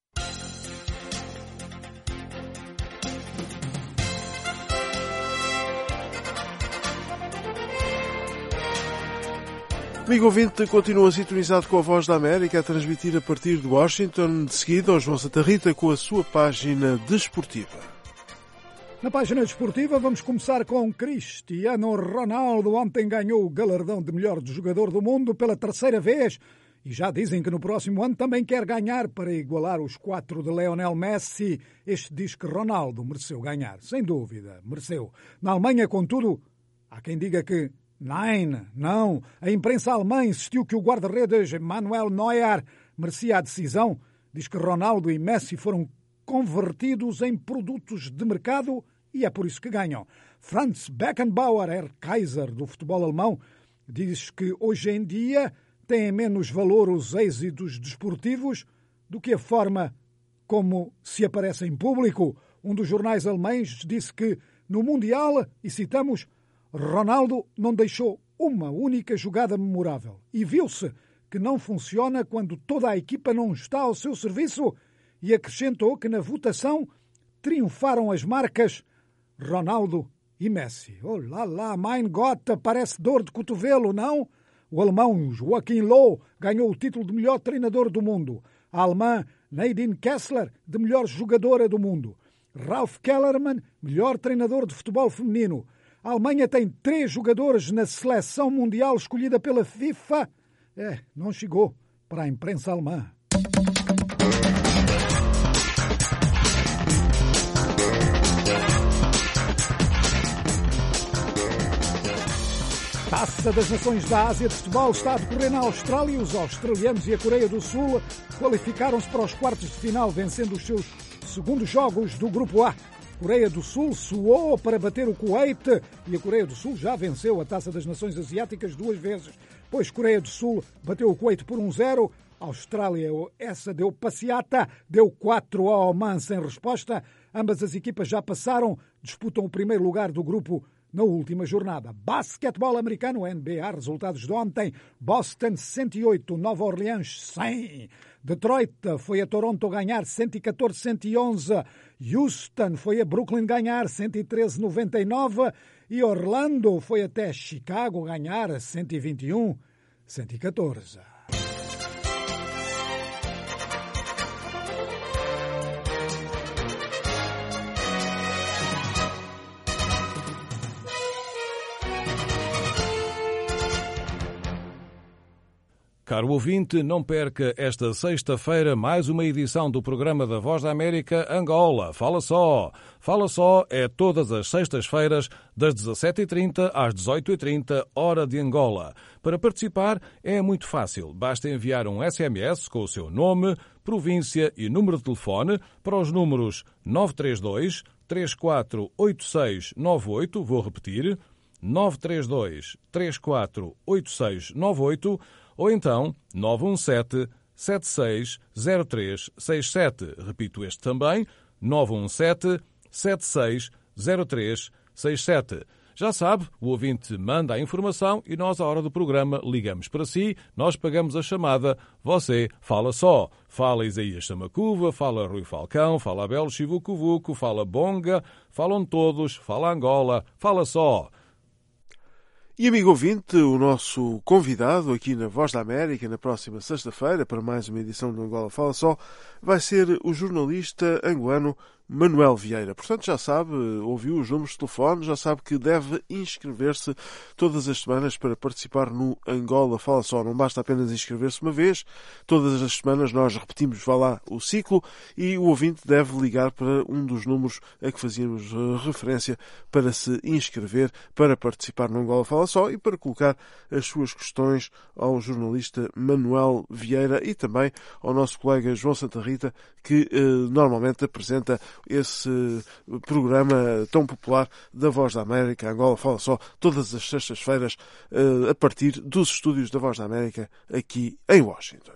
Amigo ouvinte, continua sintonizado com a Voz da América a transmitir a partir de Washington. De seguida, o João Santa Rita com a sua página desportiva. Na página desportiva vamos começar com Cristiano Ronaldo. Ontem ganhou o galardão de melhor jogador do mundo pela terceira vez e já dizem que no próximo ano também quer ganhar para igualar os 4 de Lionel Messi. Este diz que Ronaldo mereceu ganhar, sem dúvida, mereceu. Na Alemanha, contudo, há quem diga que não. A imprensa alemã insistiu que o guarda-redes Manuel Neuer merecia a decisão. Diz que Ronaldo e Messi foram convertidos em produtos de mercado e é por isso que ganham. Franz Beckenbauer, Herr Kaiser do futebol alemão, diz que hoje em dia têm menos valor os êxitos desportivos do que a forma como se aparece em público. Um dos jornais alemães disse que no Mundial, e citamos, Ronaldo não deixou uma única jogada memorável e viu-se que não funciona quando toda a equipa não está ao seu serviço. E acrescentou que na votação triunfaram as marcas Ronaldo e Messi. Oh lá, mein Gott, parece dor de cotovelo, não? O alemão Joachim Löw ganhou o título de melhor treinador do mundo. A alemã Nadine Kessler, de melhor jogadora do mundo. Ralf Kellermann, melhor treinador de futebol feminino. A Alemanha tem 3 jogadores na seleção mundial escolhida pela FIFA. Não chegou para a imprensa alemã. Taça das Nações da Ásia de futebol está a decorrer na Austrália. Os australianos e a Coreia do Sul qualificaram-se para os quartos de final, vencendo os seus segundos jogos do Grupo A. Coreia do Sul suou para bater o Kuwait e a Coreia do Sul já venceu a Taça das Nações Asiáticas 2 vezes. Pois Coreia do Sul bateu o Kuwait por 1-0. A Austrália, essa deu passeata, deu 4 ao Oman sem resposta. Ambas as equipas já passaram, disputam o primeiro lugar do grupo na última jornada. Basquetebol americano, NBA, resultados de ontem. Boston 108, Nova Orleans 100. Detroit foi a Toronto ganhar 114-111. Houston foi a Brooklyn ganhar 113-99. E Orlando foi até Chicago ganhar 121-114. Caro ouvinte, não perca esta sexta-feira mais uma edição do programa da Voz da América Angola. Fala só! Fala só é todas as sextas-feiras das 17h30 às 18h30, hora de Angola. Para participar é muito fácil. Basta enviar um SMS com o seu nome, província e número de telefone para os números 932 348698, vou repetir, 932 348698, ou então 917-760367. Repito este também, 917-760367. Já sabe, o ouvinte manda a informação e nós, à hora do programa, ligamos para si, nós pagamos a chamada, você fala só. Fala Isaías Samacuva, fala Rui Falcão, fala Abel Chivucovuco, fala Bonga, falam todos, fala Angola, fala só. E, amigo ouvinte, o nosso convidado aqui na Voz da América, na próxima sexta-feira, para mais uma edição do Angola Fala Só, vai ser o jornalista angolano Manuel Vieira. Portanto, já sabe, ouviu os números de telefone, já sabe que deve inscrever-se todas as semanas para participar no Angola Fala Só. Não basta apenas inscrever-se uma vez, todas as semanas nós repetimos, vá lá, o ciclo, e o ouvinte deve ligar para um dos números a que fazíamos referência para se inscrever, para participar no Angola Fala Só e para colocar as suas questões ao jornalista Manuel Vieira e também ao nosso colega João Santa Rita, que normalmente apresenta esse programa tão popular da Voz da América, Angola Fala Só, todas as sextas-feiras, a partir dos estúdios da Voz da América, aqui em Washington.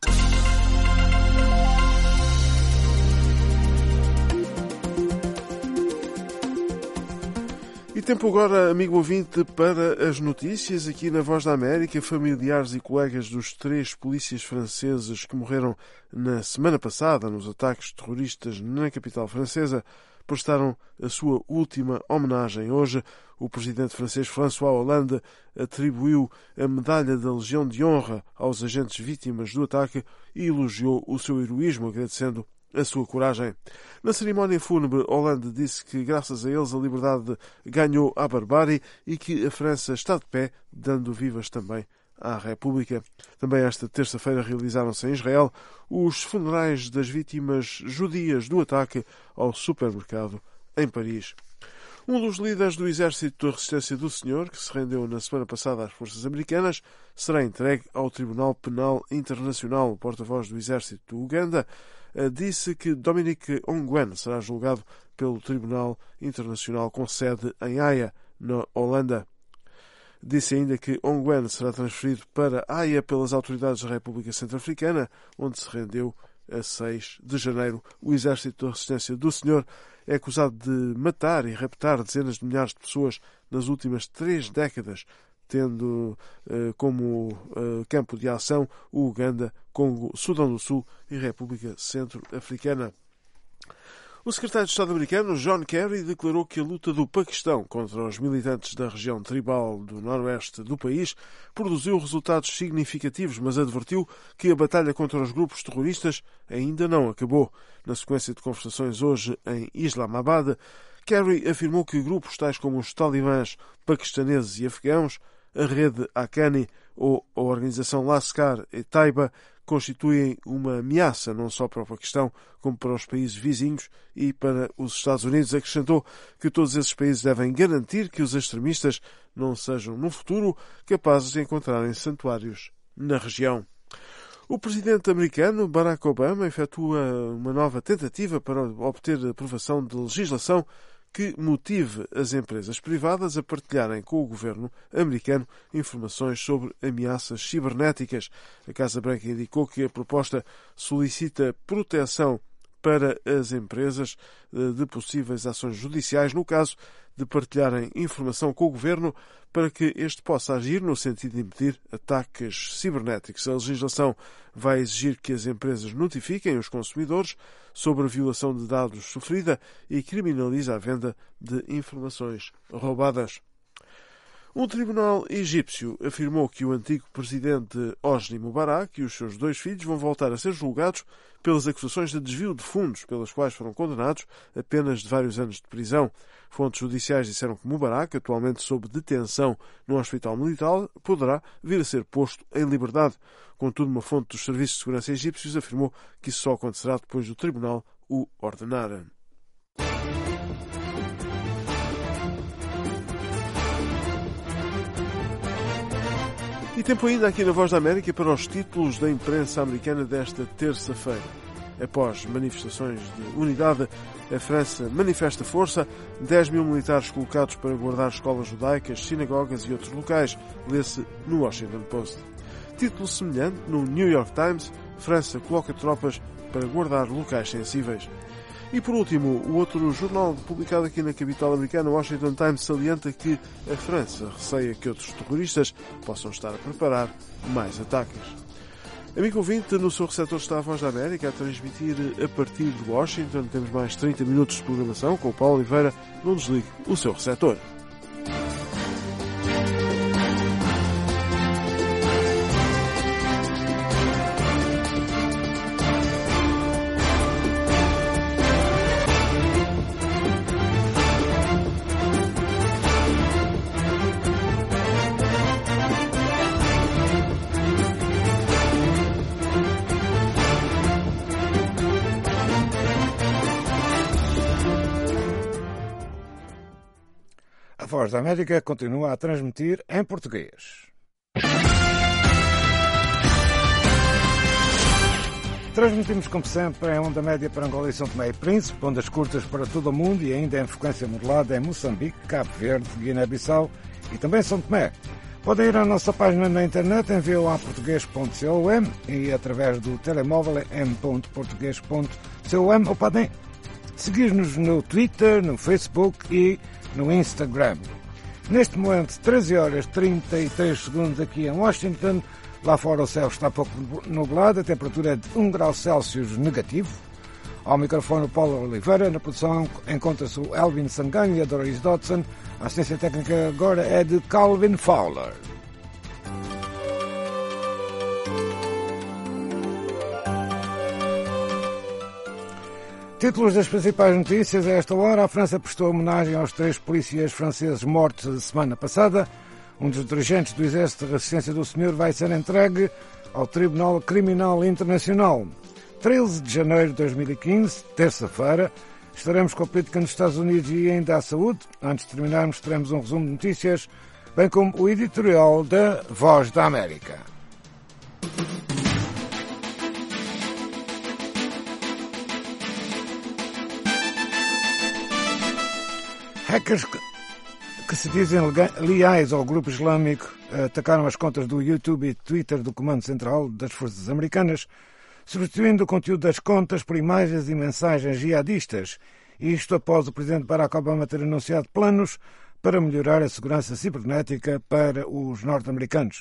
E tempo agora, amigo ouvinte, para as notícias aqui na Voz da América. Familiares e colegas dos 3 polícias franceses que morreram na semana passada nos ataques terroristas na capital francesa prestaram a sua última homenagem. Hoje, o presidente francês François Hollande atribuiu a medalha da Legião de Honra aos agentes vítimas do ataque e elogiou o seu heroísmo, agradecendo a sua coragem. Na cerimónia fúnebre, Hollande disse que, graças a eles, a liberdade ganhou à barbárie e que a França está de pé, dando vivas também à República. Também esta terça-feira realizaram-se em Israel os funerais das vítimas judias do ataque ao supermercado em Paris. Um dos líderes do Exército da Resistência do Senhor, que se rendeu na semana passada às forças americanas, será entregue ao Tribunal Penal Internacional. O porta-voz do Exército do Uganda disse que Dominic Ongwen será julgado pelo Tribunal Internacional com sede em Haia, na Holanda. Disse ainda que Ongwen será transferido para Haia pelas autoridades da República Centro-Africana, onde se rendeu a 6 de janeiro. O Exército da Resistência do Senhor é acusado de matar e raptar dezenas de milhares de pessoas nas últimas 3 décadas, tendo como campo de ação o Uganda, Congo, Sudão do Sul e República Centro-Africana. O secretário de Estado americano, John Kerry, declarou que a luta do Paquistão contra os militantes da região tribal do noroeste do país produziu resultados significativos, mas advertiu que a batalha contra os grupos terroristas ainda não acabou. Na sequência de conversações hoje em Islamabad, Kerry afirmou que grupos tais como os talibãs paquistaneses e afegãos, a rede Haqqani ou a organização Lashkar-e-Taiba constituem uma ameaça não só para o Paquistão, como para os países vizinhos e para os Estados Unidos. Acrescentou que todos esses países devem garantir que os extremistas não sejam, no futuro, capazes de encontrarem santuários na região. O presidente americano, Barack Obama, efetua uma nova tentativa para obter a aprovação de legislação que motive as empresas privadas a partilharem com o governo americano informações sobre ameaças cibernéticas. A Casa Branca indicou que a proposta solicita proteção para as empresas de possíveis ações judiciais no caso de partilharem informação com o governo para que este possa agir no sentido de impedir ataques cibernéticos. A legislação vai exigir que as empresas notifiquem os consumidores sobre a violação de dados sofrida e criminaliza a venda de informações roubadas. Um tribunal egípcio afirmou que o antigo presidente Hosni Mubarak e os seus 2 filhos vão voltar a ser julgados pelas acusações de desvio de fundos, pelas quais foram condenados a penas de vários anos de prisão. Fontes judiciais disseram que Mubarak, atualmente sob detenção num hospital militar, poderá vir a ser posto em liberdade. Contudo, uma fonte dos serviços de segurança egípcios afirmou que isso só acontecerá depois do tribunal o ordenar. E tempo ainda aqui na Voz da América para os títulos da imprensa americana desta terça-feira. Após manifestações de unidade, a França manifesta força, 10 mil militares colocados para guardar escolas judaicas, sinagogas e outros locais, lê-se no Washington Post. Título semelhante no New York Times, França coloca tropas para guardar locais sensíveis. E por último, o outro jornal publicado aqui na capital americana, o Washington Times, salienta que a França receia que outros terroristas possam estar a preparar mais ataques. Amigo ouvinte, no seu receptor está a Voz da América a transmitir a partir de Washington. Temos mais 30 minutos de programação com o Paulo Oliveira. Não desligue o seu receptor. A Voz da América continua a transmitir em português. Transmitimos, como sempre, em onda média para Angola e São Tomé e Príncipe, ondas curtas para todo o mundo e ainda em frequência modulada em Moçambique, Cabo Verde, Guiné-Bissau e também São Tomé. Podem ir à nossa página na internet em voaportugues.com e através do telemóvel m.portugues.com ou podem seguir-nos no Twitter, no Facebook e no Instagram. Neste momento, 13 horas 33 segundos aqui em Washington. Lá fora o céu está pouco nublado, a temperatura é de 1 grau Celsius negativo. Ao microfone o Paulo Oliveira, na produção encontra-se o Elvin Sanganho e a Doris Dodson. A assistência técnica agora é de Calvin Fowler. Títulos das principais notícias a esta hora. A França prestou homenagem aos 3 polícias franceses mortos semana passada. Um dos dirigentes do Exército de Resistência do Senhor vai ser entregue ao Tribunal Criminal Internacional. 13 de janeiro de 2015, terça-feira, estaremos com a política nos Estados Unidos e ainda a saúde. Antes de terminarmos, teremos um resumo de notícias, bem como o editorial da Voz da América. Hackers que se dizem leais ao grupo islâmico atacaram as contas do YouTube e Twitter do Comando Central das Forças Americanas, substituindo o conteúdo das contas por imagens e mensagens jihadistas, isto após o presidente Barack Obama ter anunciado planos para melhorar a segurança cibernética para os norte-americanos.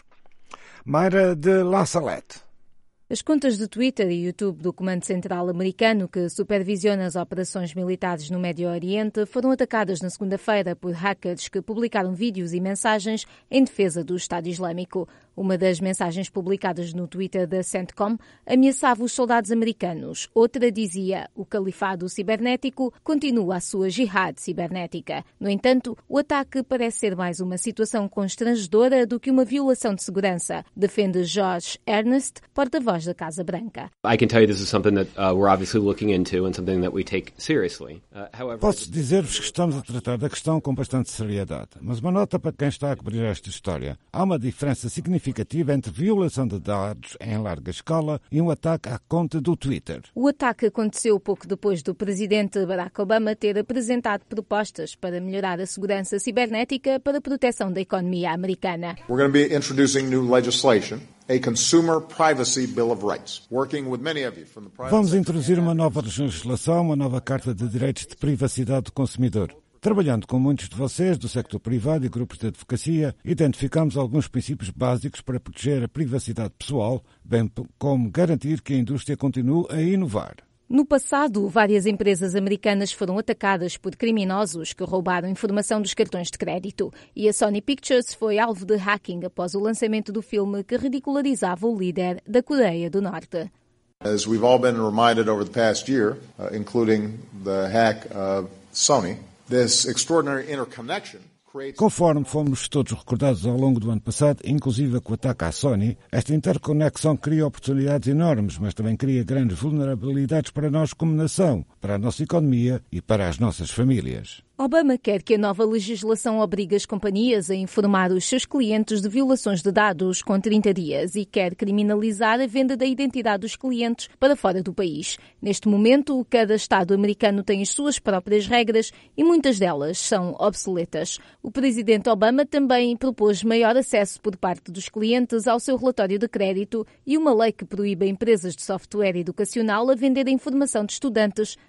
Mayra de La Salette. As contas de Twitter e YouTube do Comando Central americano, que supervisiona as operações militares no Médio Oriente, foram atacadas na segunda-feira por hackers que publicaram vídeos e mensagens em defesa do Estado Islâmico. Uma das mensagens publicadas no Twitter da CENTCOM ameaçava os soldados americanos. Outra dizia: o califado cibernético continua a sua jihad cibernética. No entanto, o ataque parece ser mais uma situação constrangedora do que uma violação de segurança, defende Josh Earnest, porta-voz da Casa Branca. I can tell you this is something that we're obviously looking into and something that we take seriously. Posso dizer-vos que estamos a tratar da questão com bastante seriedade, mas uma nota para quem está a cobrir esta história. Há uma diferença significativa entre violação de dados em larga escala e um ataque à conta do Twitter. O ataque aconteceu pouco depois do presidente Barack Obama ter apresentado propostas para melhorar a segurança cibernética para a proteção da economia americana. We're going to be introducing new legislation. A Consumer Privacy Bill of Rights. Working with many of you from the private Vamos introduzir uma nova legislação, uma nova Carta de Direitos de Privacidade do Consumidor. Trabalhando com muitos de vocês do sector privado e grupos de advocacia, identificamos alguns princípios básicos para proteger a privacidade pessoal, bem como garantir que a indústria continue a inovar. No passado, várias empresas americanas foram atacadas por criminosos que roubaram informação dos cartões de crédito. E a Sony Pictures foi alvo de hacking após o lançamento do filme que ridicularizava o líder da Coreia do Norte. As we've all been reminded over the past year, including the hack of Sony, this extraordinary interconnection. Conforme fomos todos recordados ao longo do ano passado, inclusive com o ataque à Sony, esta interconexão cria oportunidades enormes, mas também cria grandes vulnerabilidades para nós como nação, para a nossa economia e para as nossas famílias. Obama quer que a nova legislação obrigue as companhias a informar os seus clientes de violações de dados com 30 dias e quer criminalizar a venda da identidade dos clientes para fora do país. Neste momento, cada Estado americano tem as suas próprias regras e muitas delas são obsoletas. O presidente Obama também propôs maior acesso por parte dos clientes ao seu relatório de crédito e uma lei que proíbe empresas de software educacional a vender a informação de estudantes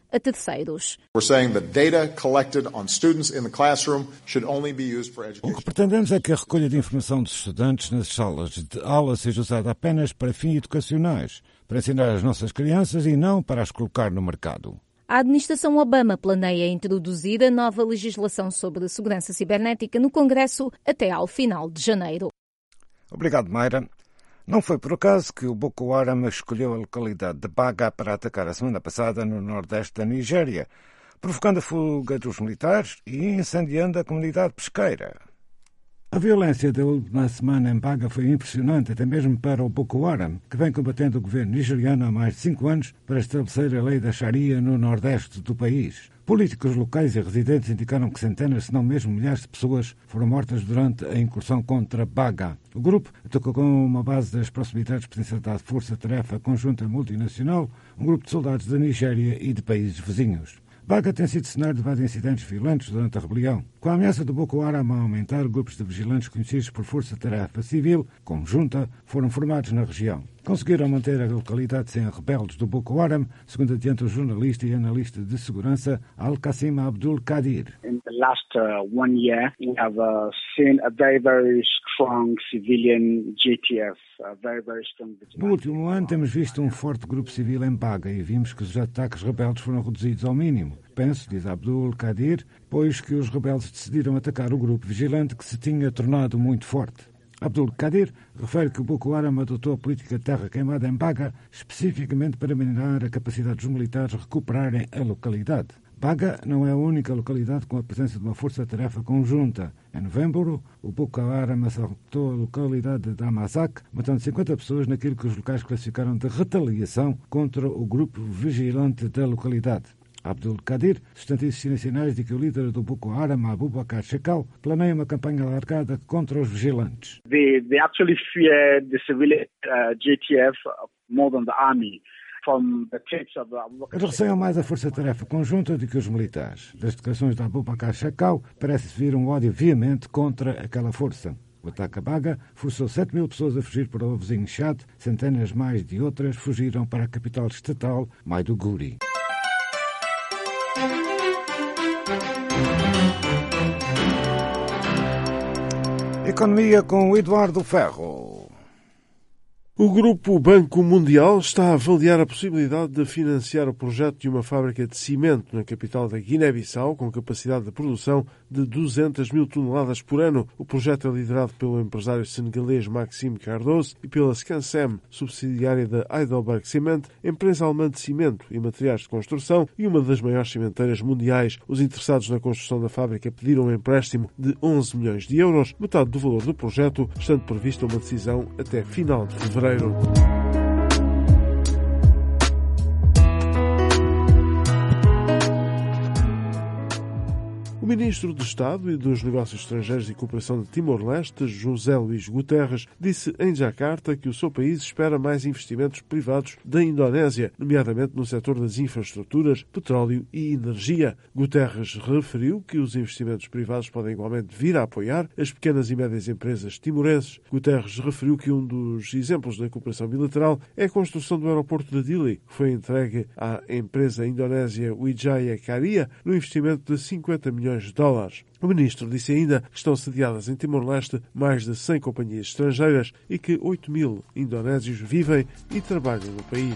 a terceiros. We're saying that data collected on students in the classroom should only be used for education. O que pretendemos é que a recolha de informação dos estudantes nas salas de aula seja usada apenas para fins educacionais, para ensinar as nossas crianças e não para as colocar no mercado. A administração Obama planeia introduzir a nova legislação sobre segurança cibernética no Congresso até ao final de janeiro. Obrigado, Mayra. Não foi por acaso que o Boko Haram escolheu a localidade de Baga para atacar a semana passada no nordeste da Nigéria, provocando a fuga dos militares e incendiando a comunidade pesqueira. A violência da última semana em Baga foi impressionante, até mesmo para o Boko Haram, que vem combatendo o governo nigeriano há mais de 5 anos para estabelecer a lei da Sharia no nordeste do país. Políticos locais e residentes indicaram que centenas, se não mesmo milhares de pessoas foram mortas durante a incursão contra Baga. O grupo atacou com uma base das proximidades pertencente à Força-Tarefa Conjunta Multinacional, um grupo de soldados da Nigéria e de países vizinhos. Baga tem sido cenário de vários incidentes violentos durante a rebelião. Com a ameaça do Boko Haram a aumentar, grupos de vigilantes conhecidos por Força-Tarefa Civil, como Junta, foram formados na região. Conseguiram manter a localidade sem rebeldes do Boko Haram, segundo adianta o jornalista e analista de segurança Al-Qasim Abdul Qadir. In the last 1 year, we have seen a very strong civilian GTF, very strong. No último ano temos visto um forte grupo civil em Baga e vimos que os ataques rebeldes foram reduzidos ao mínimo. Penso, diz Abdul Qadir, pois que os rebeldes decidiram atacar o grupo vigilante que se tinha tornado muito forte. Abdul Qadir refere que o Boko Haram adotou a política de terra queimada em Baga especificamente para minar a capacidade dos militares recuperarem a localidade. Baga não é a única localidade com a presença de uma força-tarefa conjunta. Em novembro, o Boko Haram assaltou a localidade de Damasak, matando 50 pessoas naquilo que os locais classificaram de retaliação contra o grupo vigilante da localidade. Abdul Qadir sustenta existirem sinais de que o líder do Boko Haram, Abu Bakr Shekau, planeia uma campanha alargada contra os vigilantes. They actually fear the civilian JTF more than the army. Eles receiam mais a força-tarefa conjunta do que os militares. Das declarações de Abu Bakr Shekau, parece-se vir um ódio veemente contra aquela força. O ataque a Baga forçou 7.000 pessoas a fugir para o vizinho Chad, centenas mais de outras fugiram para a capital estatal, Maiduguri. Economia com Eduardo Ferro. O Grupo Banco Mundial está a avaliar a possibilidade de financiar o projeto de uma fábrica de cimento na capital da Guiné-Bissau com capacidade de produção de 200.000 toneladas por ano. O projeto é liderado pelo empresário senegalês Maxime Cardoso e pela Scansem, subsidiária da Heidelberg Cement, empresa alemã de cimento e materiais de construção e uma das maiores cimenteiras mundiais. Os interessados na construção da fábrica pediram um empréstimo de 11 milhões de euros, metade do valor do projeto, estando prevista uma decisão até final de fevereiro. O ministro de Estado e dos Negócios Estrangeiros e Cooperação de Timor-Leste, José Luís Guterres, disse em Jakarta que o seu país espera mais investimentos privados da Indonésia, nomeadamente no setor das infraestruturas, petróleo e energia. Guterres referiu que os investimentos privados podem igualmente vir a apoiar as pequenas e médias empresas timorenses. Guterres referiu que um dos exemplos da cooperação bilateral é a construção do aeroporto de Dili, que foi entregue à empresa indonésia Wijaya Karya no investimento de 50 milhões de dólares. O ministro disse ainda que estão sediadas em Timor-Leste mais de 100 companhias estrangeiras e que 8.000 indonésios vivem e trabalham no país.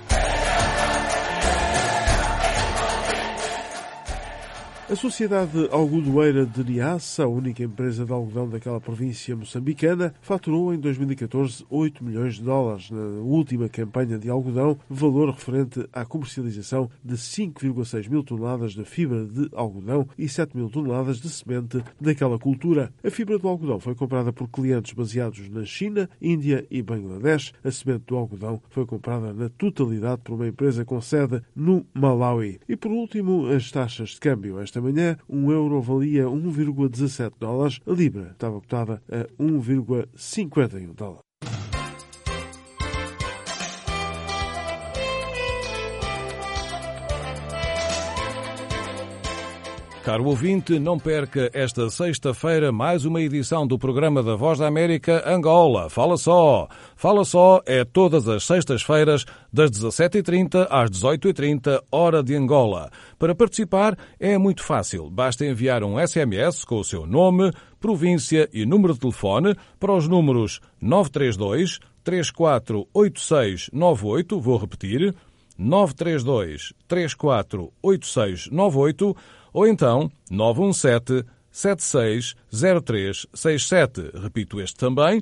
A Sociedade Algodoeira de Niassa, a única empresa de algodão daquela província moçambicana, faturou em 2014 8 milhões de dólares na última campanha de algodão, valor referente à comercialização de 5,6 mil toneladas de fibra de algodão e 7 mil toneladas de semente daquela cultura. A fibra do algodão foi comprada por clientes baseados na China, Índia e Bangladesh. A semente do algodão foi comprada na totalidade por uma empresa com sede no Malawi. E por último, as taxas de câmbio. Esta manhã, um euro valia 1,17 dólares, a libra estava cotada a 1,51 dólares. Caro ouvinte, não perca esta sexta-feira mais uma edição do programa da Voz da América Angola. Fala só! Fala só é todas as sextas-feiras das 17h30 às 18h30, hora de Angola. Para participar é muito fácil. Basta enviar um SMS com o seu nome, província e número de telefone para os números 932 348698, vou repetir, 932 348698, ou então 917-760367. Repito este também,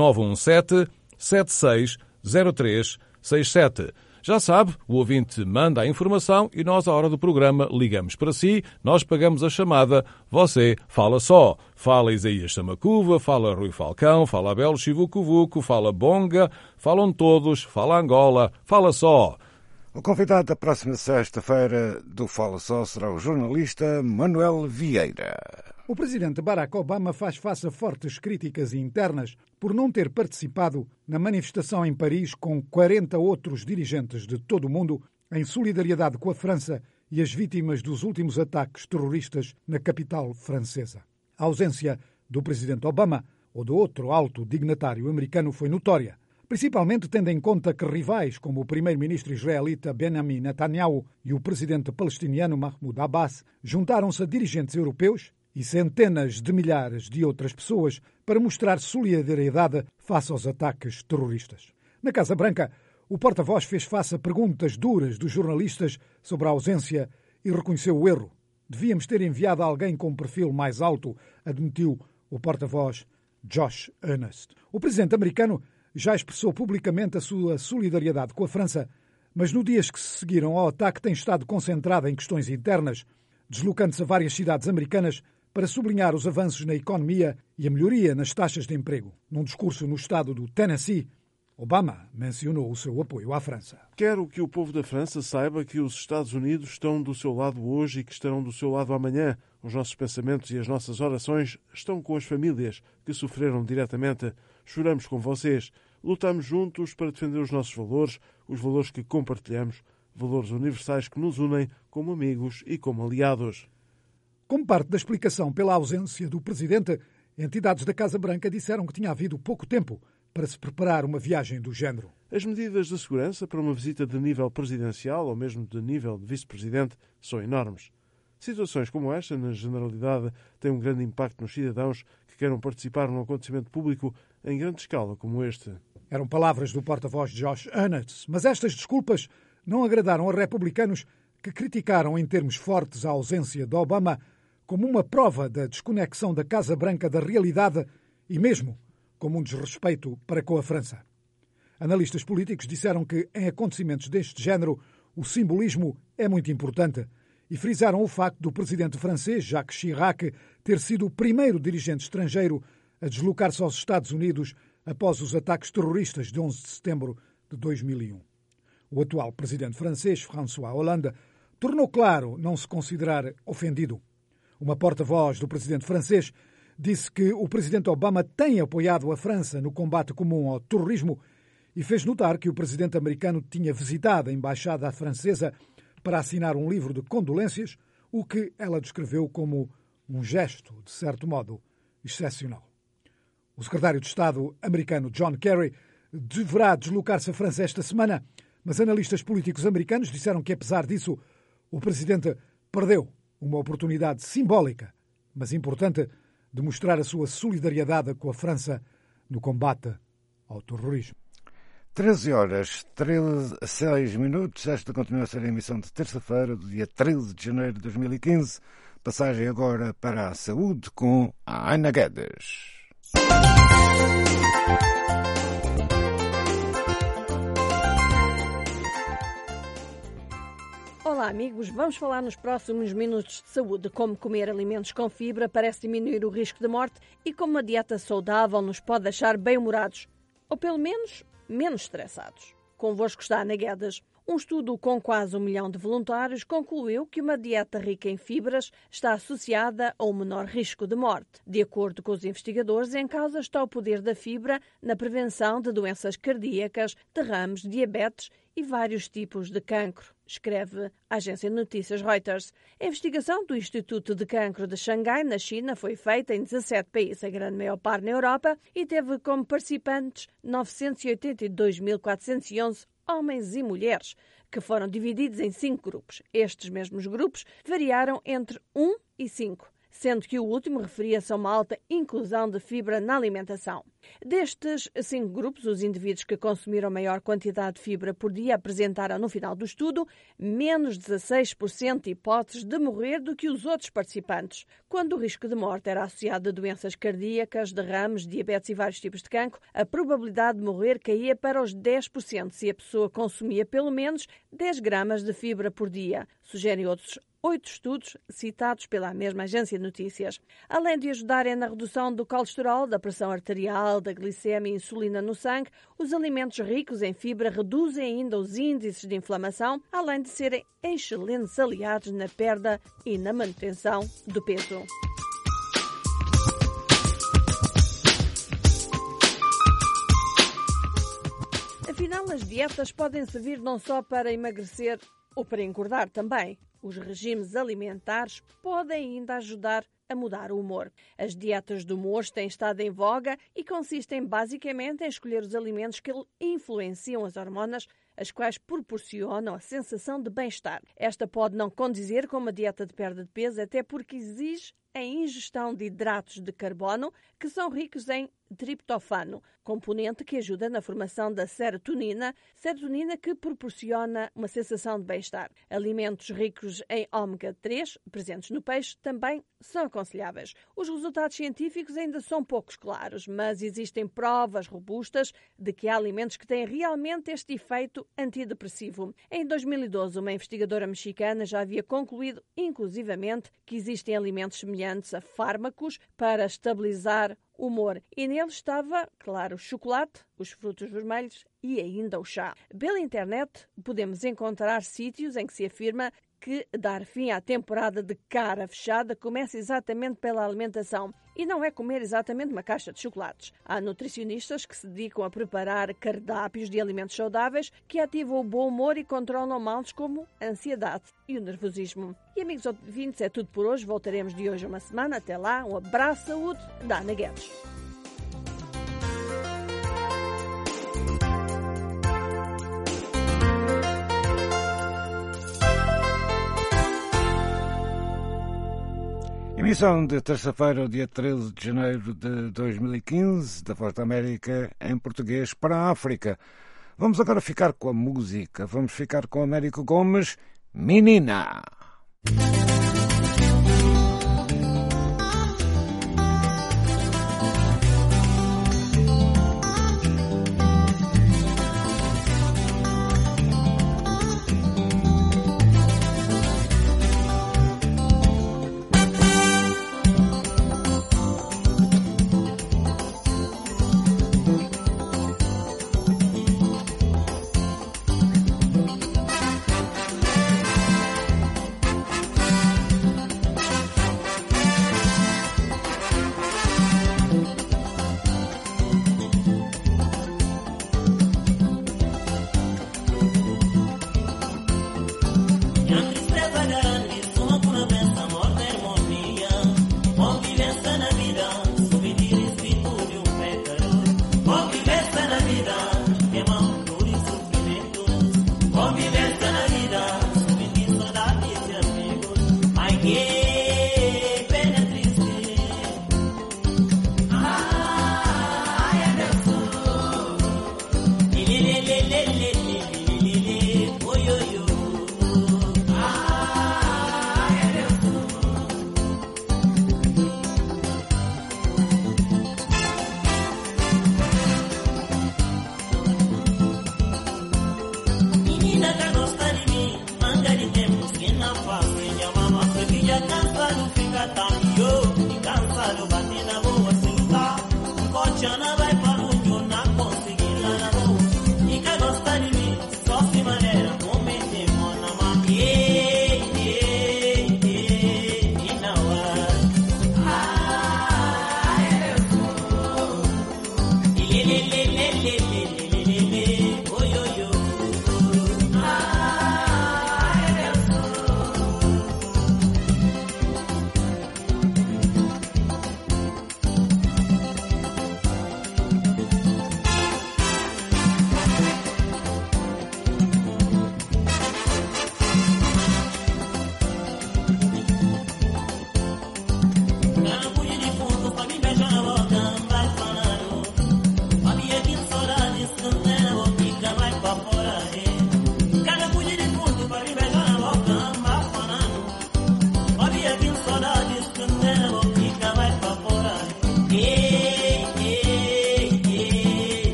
917-760367. Já sabe, o ouvinte manda a informação e nós, à hora do programa, ligamos para si, nós pagamos a chamada, você fala só. Fala Isaías Samacuva, fala Rui Falcão, fala Abel Chivucovuco, fala Bonga, falam todos, fala Angola, fala só. O convidado da próxima sexta-feira do Fala Só será o jornalista Manuel Vieira. O presidente Barack Obama faz face a fortes críticas internas por não ter participado na manifestação em Paris com 40 outros dirigentes de todo o mundo em solidariedade com a França e as vítimas dos últimos ataques terroristas na capital francesa. A ausência do presidente Obama ou de outro alto dignatário americano foi notória, principalmente tendo em conta que rivais como o primeiro-ministro israelita Benjamin Netanyahu e o presidente palestiniano Mahmoud Abbas juntaram-se a dirigentes europeus e centenas de milhares de outras pessoas para mostrar solidariedade face aos ataques terroristas. Na Casa Branca, o porta-voz fez face a perguntas duras dos jornalistas sobre a ausência e reconheceu o erro. Devíamos ter enviado alguém com um perfil mais alto, admitiu o porta-voz Josh Earnest. O presidente americano já expressou publicamente a sua solidariedade com a França, mas nos dias que se seguiram ao ataque tem estado concentrado em questões internas, deslocando-se a várias cidades americanas para sublinhar os avanços na economia e a melhoria nas taxas de emprego. Num discurso no estado do Tennessee, Obama mencionou o seu apoio à França. Quero que o povo da França saiba que os Estados Unidos estão do seu lado hoje e que estarão do seu lado amanhã. Os nossos pensamentos e as nossas orações estão com as famílias que sofreram diretamente. Choramos com vocês. Lutamos juntos para defender os nossos valores, os valores que compartilhamos, valores universais que nos unem como amigos e como aliados. Como parte da explicação pela ausência do presidente, entidades da Casa Branca disseram que tinha havido pouco tempo para se preparar uma viagem do género. As medidas de segurança para uma visita de nível presidencial ou mesmo de nível de vice-presidente são enormes. Situações como esta, na generalidade, têm um grande impacto nos cidadãos que queiram participar num acontecimento público em grande escala como este. Eram palavras do porta-voz Josh Earnest, mas estas desculpas não agradaram a republicanos que criticaram em termos fortes a ausência de Obama como uma prova da desconexão da Casa Branca da realidade e mesmo como um desrespeito para com a França. Analistas políticos disseram que, em acontecimentos deste género, o simbolismo é muito importante e frisaram o facto do presidente francês, Jacques Chirac, ter sido o primeiro dirigente estrangeiro a deslocar-se aos Estados Unidos após os ataques terroristas de 11 de setembro de 2001. O atual presidente francês, François Hollande, tornou claro não se considerar ofendido. Uma porta-voz do presidente francês disse que o presidente Obama tem apoiado a França no combate comum ao terrorismo e fez notar que o presidente americano tinha visitado a embaixada francesa para assinar um livro de condolências, o que ela descreveu como um gesto, de certo modo, excepcional. O secretário de Estado americano John Kerry deverá deslocar-se à França esta semana, mas analistas políticos americanos disseram que, apesar disso, o presidente perdeu uma oportunidade simbólica, mas importante, de mostrar a sua solidariedade com a França no combate ao terrorismo. 13h06. Esta continua a ser a emissão de terça-feira, do dia 13 de janeiro de 2015. Passagem agora para a saúde com a Ana Guedes. Olá amigos, vamos falar nos próximos minutos de saúde, como comer alimentos com fibra parece diminuir o risco de morte e como uma dieta saudável nos pode deixar bem-humorados, ou pelo menos estressados. Convosco está Ana Guedes. Um estudo com quase 1 milhão de voluntários concluiu que uma dieta rica em fibras está associada a um menor risco de morte. De acordo com os investigadores, em causa está o poder da fibra na prevenção de doenças cardíacas, derrames, diabetes e vários tipos de cancro, escreve a agência de notícias Reuters. A investigação do Instituto de Cancro de Xangai, na China, foi feita em 17 países, a grande maior parte na Europa, e teve como participantes 982.411 homens e mulheres, que foram divididos em 5 grupos. Estes mesmos grupos variaram entre 1 e 5, sendo que o último referia-se a uma alta inclusão de fibra na alimentação. Destes 5 grupos, os indivíduos que consumiram maior quantidade de fibra por dia apresentaram, no final do estudo, menos 16% de hipóteses de morrer do que os outros participantes, quando o risco de morte era associado a doenças cardíacas, derrames, diabetes e vários tipos de cancro. A probabilidade de morrer caía para os 10% se a pessoa consumia pelo menos 10 gramas de fibra por dia, sugerem outros 8 estudos citados pela mesma agência de notícias. Além de ajudarem na redução do colesterol, da pressão arterial, da glicemia e insulina no sangue, os alimentos ricos em fibra reduzem ainda os índices de inflamação, além de serem excelentes aliados na perda e na manutenção do peso. Afinal, as dietas podem servir não só para emagrecer ou para engordar também. Os regimes alimentares podem ainda ajudar a mudar o humor. As dietas do humor têm estado em voga e consistem basicamente em escolher os alimentos que influenciam as hormonas, as quais proporcionam a sensação de bem-estar. Esta pode não condizer com uma dieta de perda de peso, até porque exige a ingestão de hidratos de carbono, que são ricos em triptofano, componente que ajuda na formação da serotonina que proporciona uma sensação de bem-estar. Alimentos ricos em ômega 3, presentes no peixe, também são aconselháveis. Os resultados científicos ainda são poucos claros, mas existem provas robustas de que há alimentos que têm realmente este efeito antidepressivo. Em 2012, uma investigadora mexicana já havia concluído, inclusivamente, que existem alimentos semelhantes a fármacos para estabilizar o humor. E nele estava, claro, o chocolate, os frutos vermelhos e ainda o chá. Pela internet podemos encontrar sítios em que se afirma que dar fim à temporada de cara fechada começa exatamente pela alimentação e não é comer exatamente uma caixa de chocolates. Há nutricionistas que se dedicam a preparar cardápios de alimentos saudáveis que ativam o bom humor e controlam males como a ansiedade e o nervosismo. E amigos ouvintes, é tudo por hoje. Voltaremos de hoje a uma semana. Até lá, um abraço, saúde, da Ana Guedes. Emissão de terça-feira, dia 13 de janeiro de 2015, da Voz da América em português para a África. Vamos agora ficar com a música. Vamos ficar com Américo Gomes, Menina.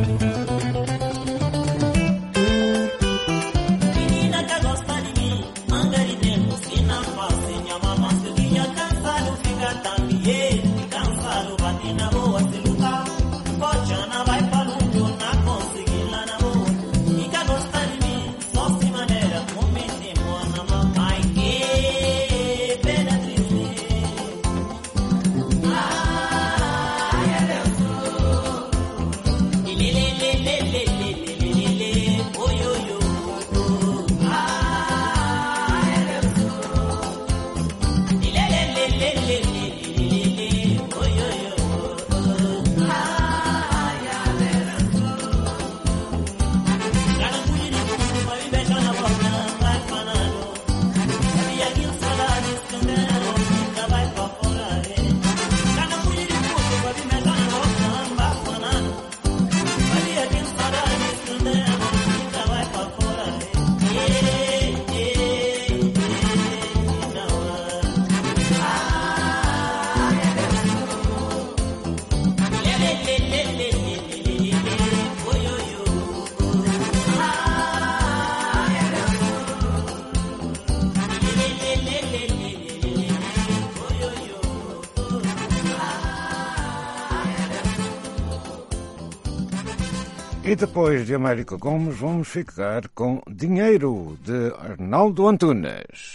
E depois de Américo Gomes, vamos ficar com Dinheiro, de Arnaldo Antunes.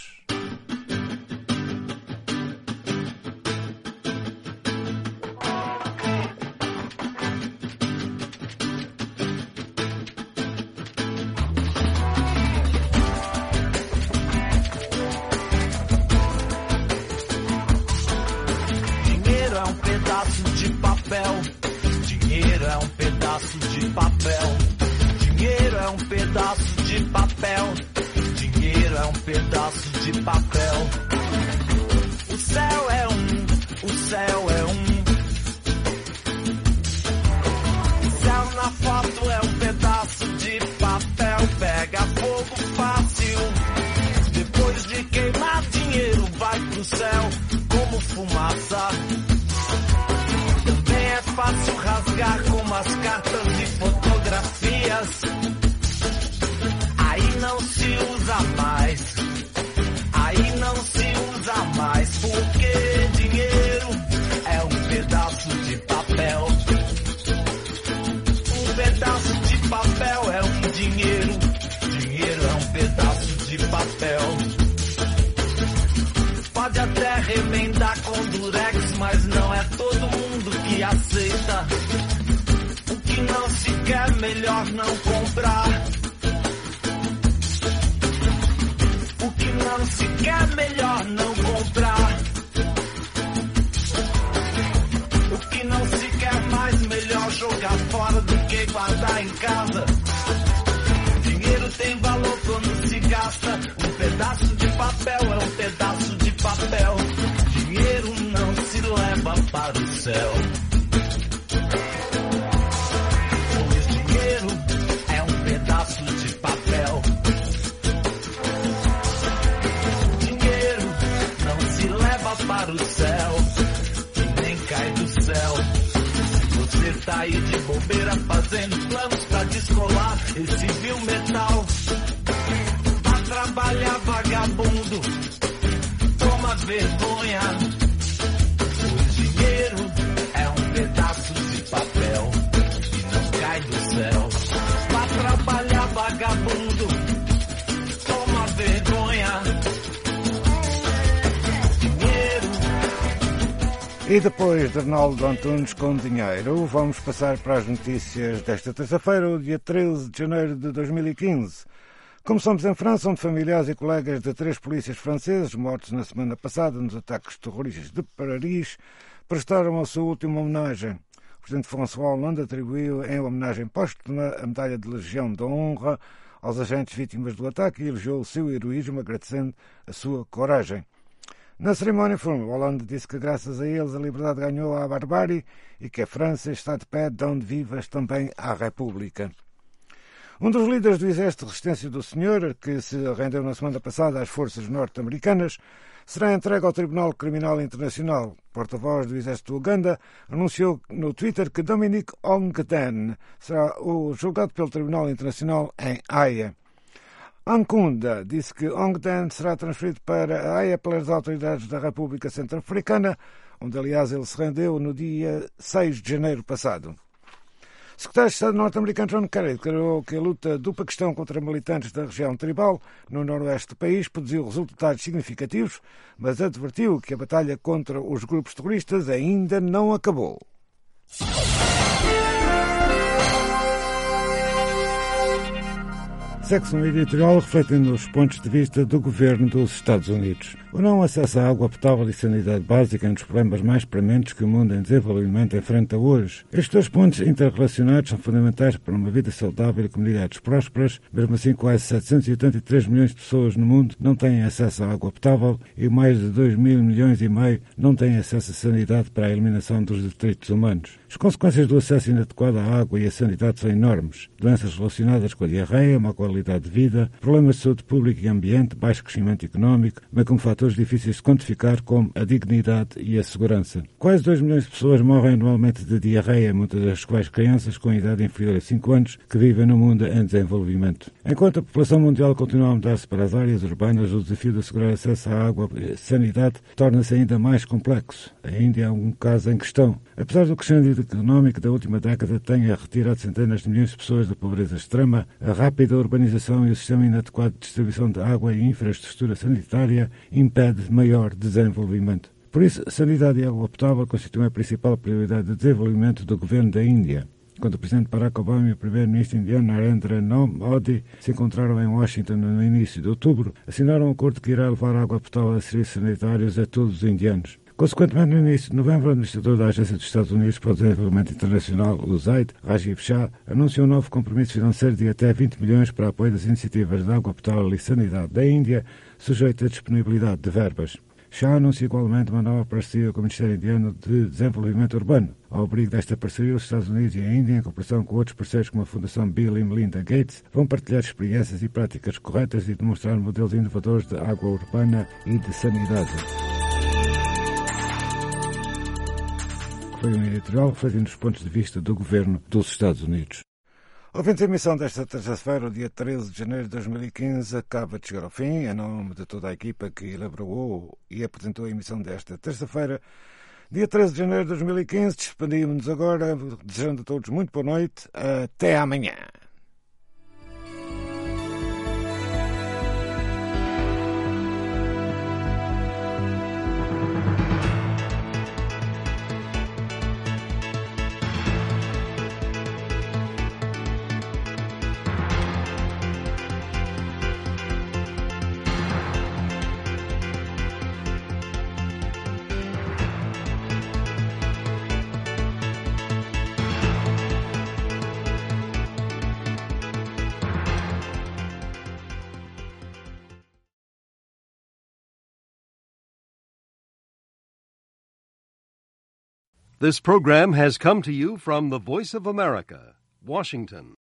Dinheiro é um pedaço de papel. Dinheiro é um pedaço de papel. Dinheiro é um pedaço de papel. Dinheiro é um pedaço de papel. O céu é o céu é O céu na foto é um pedaço de papel. Pega fogo fácil. Depois de queimar, dinheiro vai pro céu como fumaça. Também é fácil rasgar como as cartas de fotografias. Aí não se usa mais. Aí não se usa mais. Porque dinheiro é um pedaço de papel. Um pedaço de papel é um dinheiro. Dinheiro é um pedaço de papel. Pode até remendar com durex, mas não é todo mundo que aceita. O que não se quer, melhor não comprar. O que não se quer, melhor não comprar. O que não se quer mais, melhor jogar fora do que guardar em casa. Dinheiro tem valor quando se gasta. Um pedaço de papel é um pedaço de papel. Dinheiro não se leva para o céu. Pois dinheiro é um pedaço de papel. Dinheiro não se leva para o céu. E nem cai do céu. Você tá aí de bobeira fazendo planos pra descolar esse vil metal. Pra trabalhar vagabundo, toma vergonha. O dinheiro é um pedaço de papel e não cai do céu. Pra trabalhar vagabundo, toma vergonha. Dinheiro. E depois de Arnaldo Antunes com Dinheiro, vamos passar para as notícias desta terça-feira, o dia 13 de janeiro de 2015. Começamos em França, onde familiares e colegas de 3 polícias franceses mortos na semana passada nos ataques terroristas de Paris prestaram a sua última homenagem. O presidente François Hollande atribuiu em homenagem póstuma a medalha de Legião de Honra aos agentes vítimas do ataque e elogiou o seu heroísmo, agradecendo a sua coragem. Na cerimónia, Hollande disse que graças a eles a liberdade ganhou à barbárie e que a França está de pé de onde vivas também à República. Um dos líderes do Exército de Resistência do Senhor, que se rendeu na semana passada às forças norte-americanas, será entregue ao Tribunal Criminal Internacional. O porta-voz do Exército do Uganda anunciou no Twitter que Dominic Ongwen será julgado pelo Tribunal Internacional em Haia. Ankunda disse que Ongwen será transferido para a Haia pelas autoridades da República Centro-Africana, onde, aliás, ele se rendeu no dia 6 de janeiro passado. O secretário de Estado norte-americano John Kerry declarou que a luta do Paquistão contra militantes da região tribal no noroeste do país produziu resultados significativos, mas advertiu que a batalha contra os grupos terroristas ainda não acabou. Segue-se um editorial refletindo os pontos de vista do governo dos Estados Unidos. O não acesso à água potável e sanidade básica é um dos problemas mais prementes que o mundo em desenvolvimento enfrenta hoje. Estes dois pontos interrelacionados são fundamentais para uma vida saudável e comunidades prósperas. Mesmo assim, quase 783 milhões de pessoas no mundo não têm acesso à água potável e mais de 2,5 milhões não têm acesso à sanidade para a eliminação dos detritos humanos. As consequências do acesso inadequado à água e à sanidade são enormes. Doenças relacionadas com a diarreia, má qualidade de vida, problemas de saúde pública e ambiente, baixo crescimento económico, bem como fatores difíceis de quantificar como a dignidade e a segurança. Quase 2 milhões de pessoas morrem anualmente de diarreia, muitas das quais crianças com idade inferior a 5 anos que vivem no mundo em desenvolvimento. Enquanto a população mundial continua a mudar-se para as áreas urbanas, o desafio de assegurar acesso à água e sanidade torna-se ainda mais complexo. A Índia é um caso em questão. Apesar do crescimento económico da última década tenha retirado centenas de milhões de pessoas da pobreza extrema, a rápida urbanização e o sistema inadequado de distribuição de água e infraestrutura sanitária impede maior desenvolvimento. Por isso, sanidade e água potável constituem a principal prioridade de desenvolvimento do governo da Índia. Quando o presidente Barack Obama e o primeiro-ministro indiano Narendra Modi se encontraram em Washington no início de outubro, assinaram um acordo que irá levar água potável a serviços sanitários a todos os indianos. Consequentemente, no início de novembro, o administrador da Agência dos Estados Unidos para o Desenvolvimento Internacional, USAID, Rajiv Shah, anunciou um novo compromisso financeiro de até 20 milhões para apoio das iniciativas de água potável e sanidade da Índia, sujeito à disponibilidade de verbas. Shah anuncia igualmente uma nova parceria com o Ministério Indiano de Desenvolvimento Urbano. Ao abrigo desta parceria, os Estados Unidos e a Índia, em cooperação com outros parceiros como a Fundação Bill e Melinda Gates, vão partilhar experiências e práticas corretas e demonstrar modelos inovadores de água urbana e de sanidade. Foi um editorial refletindo os pontos de vista do governo dos Estados Unidos. Ouvindo a emissão desta terça-feira, o dia 13 de janeiro de 2015, acaba de chegar ao fim. Em nome de toda a equipa que elaborou e apresentou a emissão desta terça-feira, dia 13 de janeiro de 2015, despedimos-nos agora, desejando a todos muito boa noite. Até amanhã. This program has come to you from the Voice of America, Washington.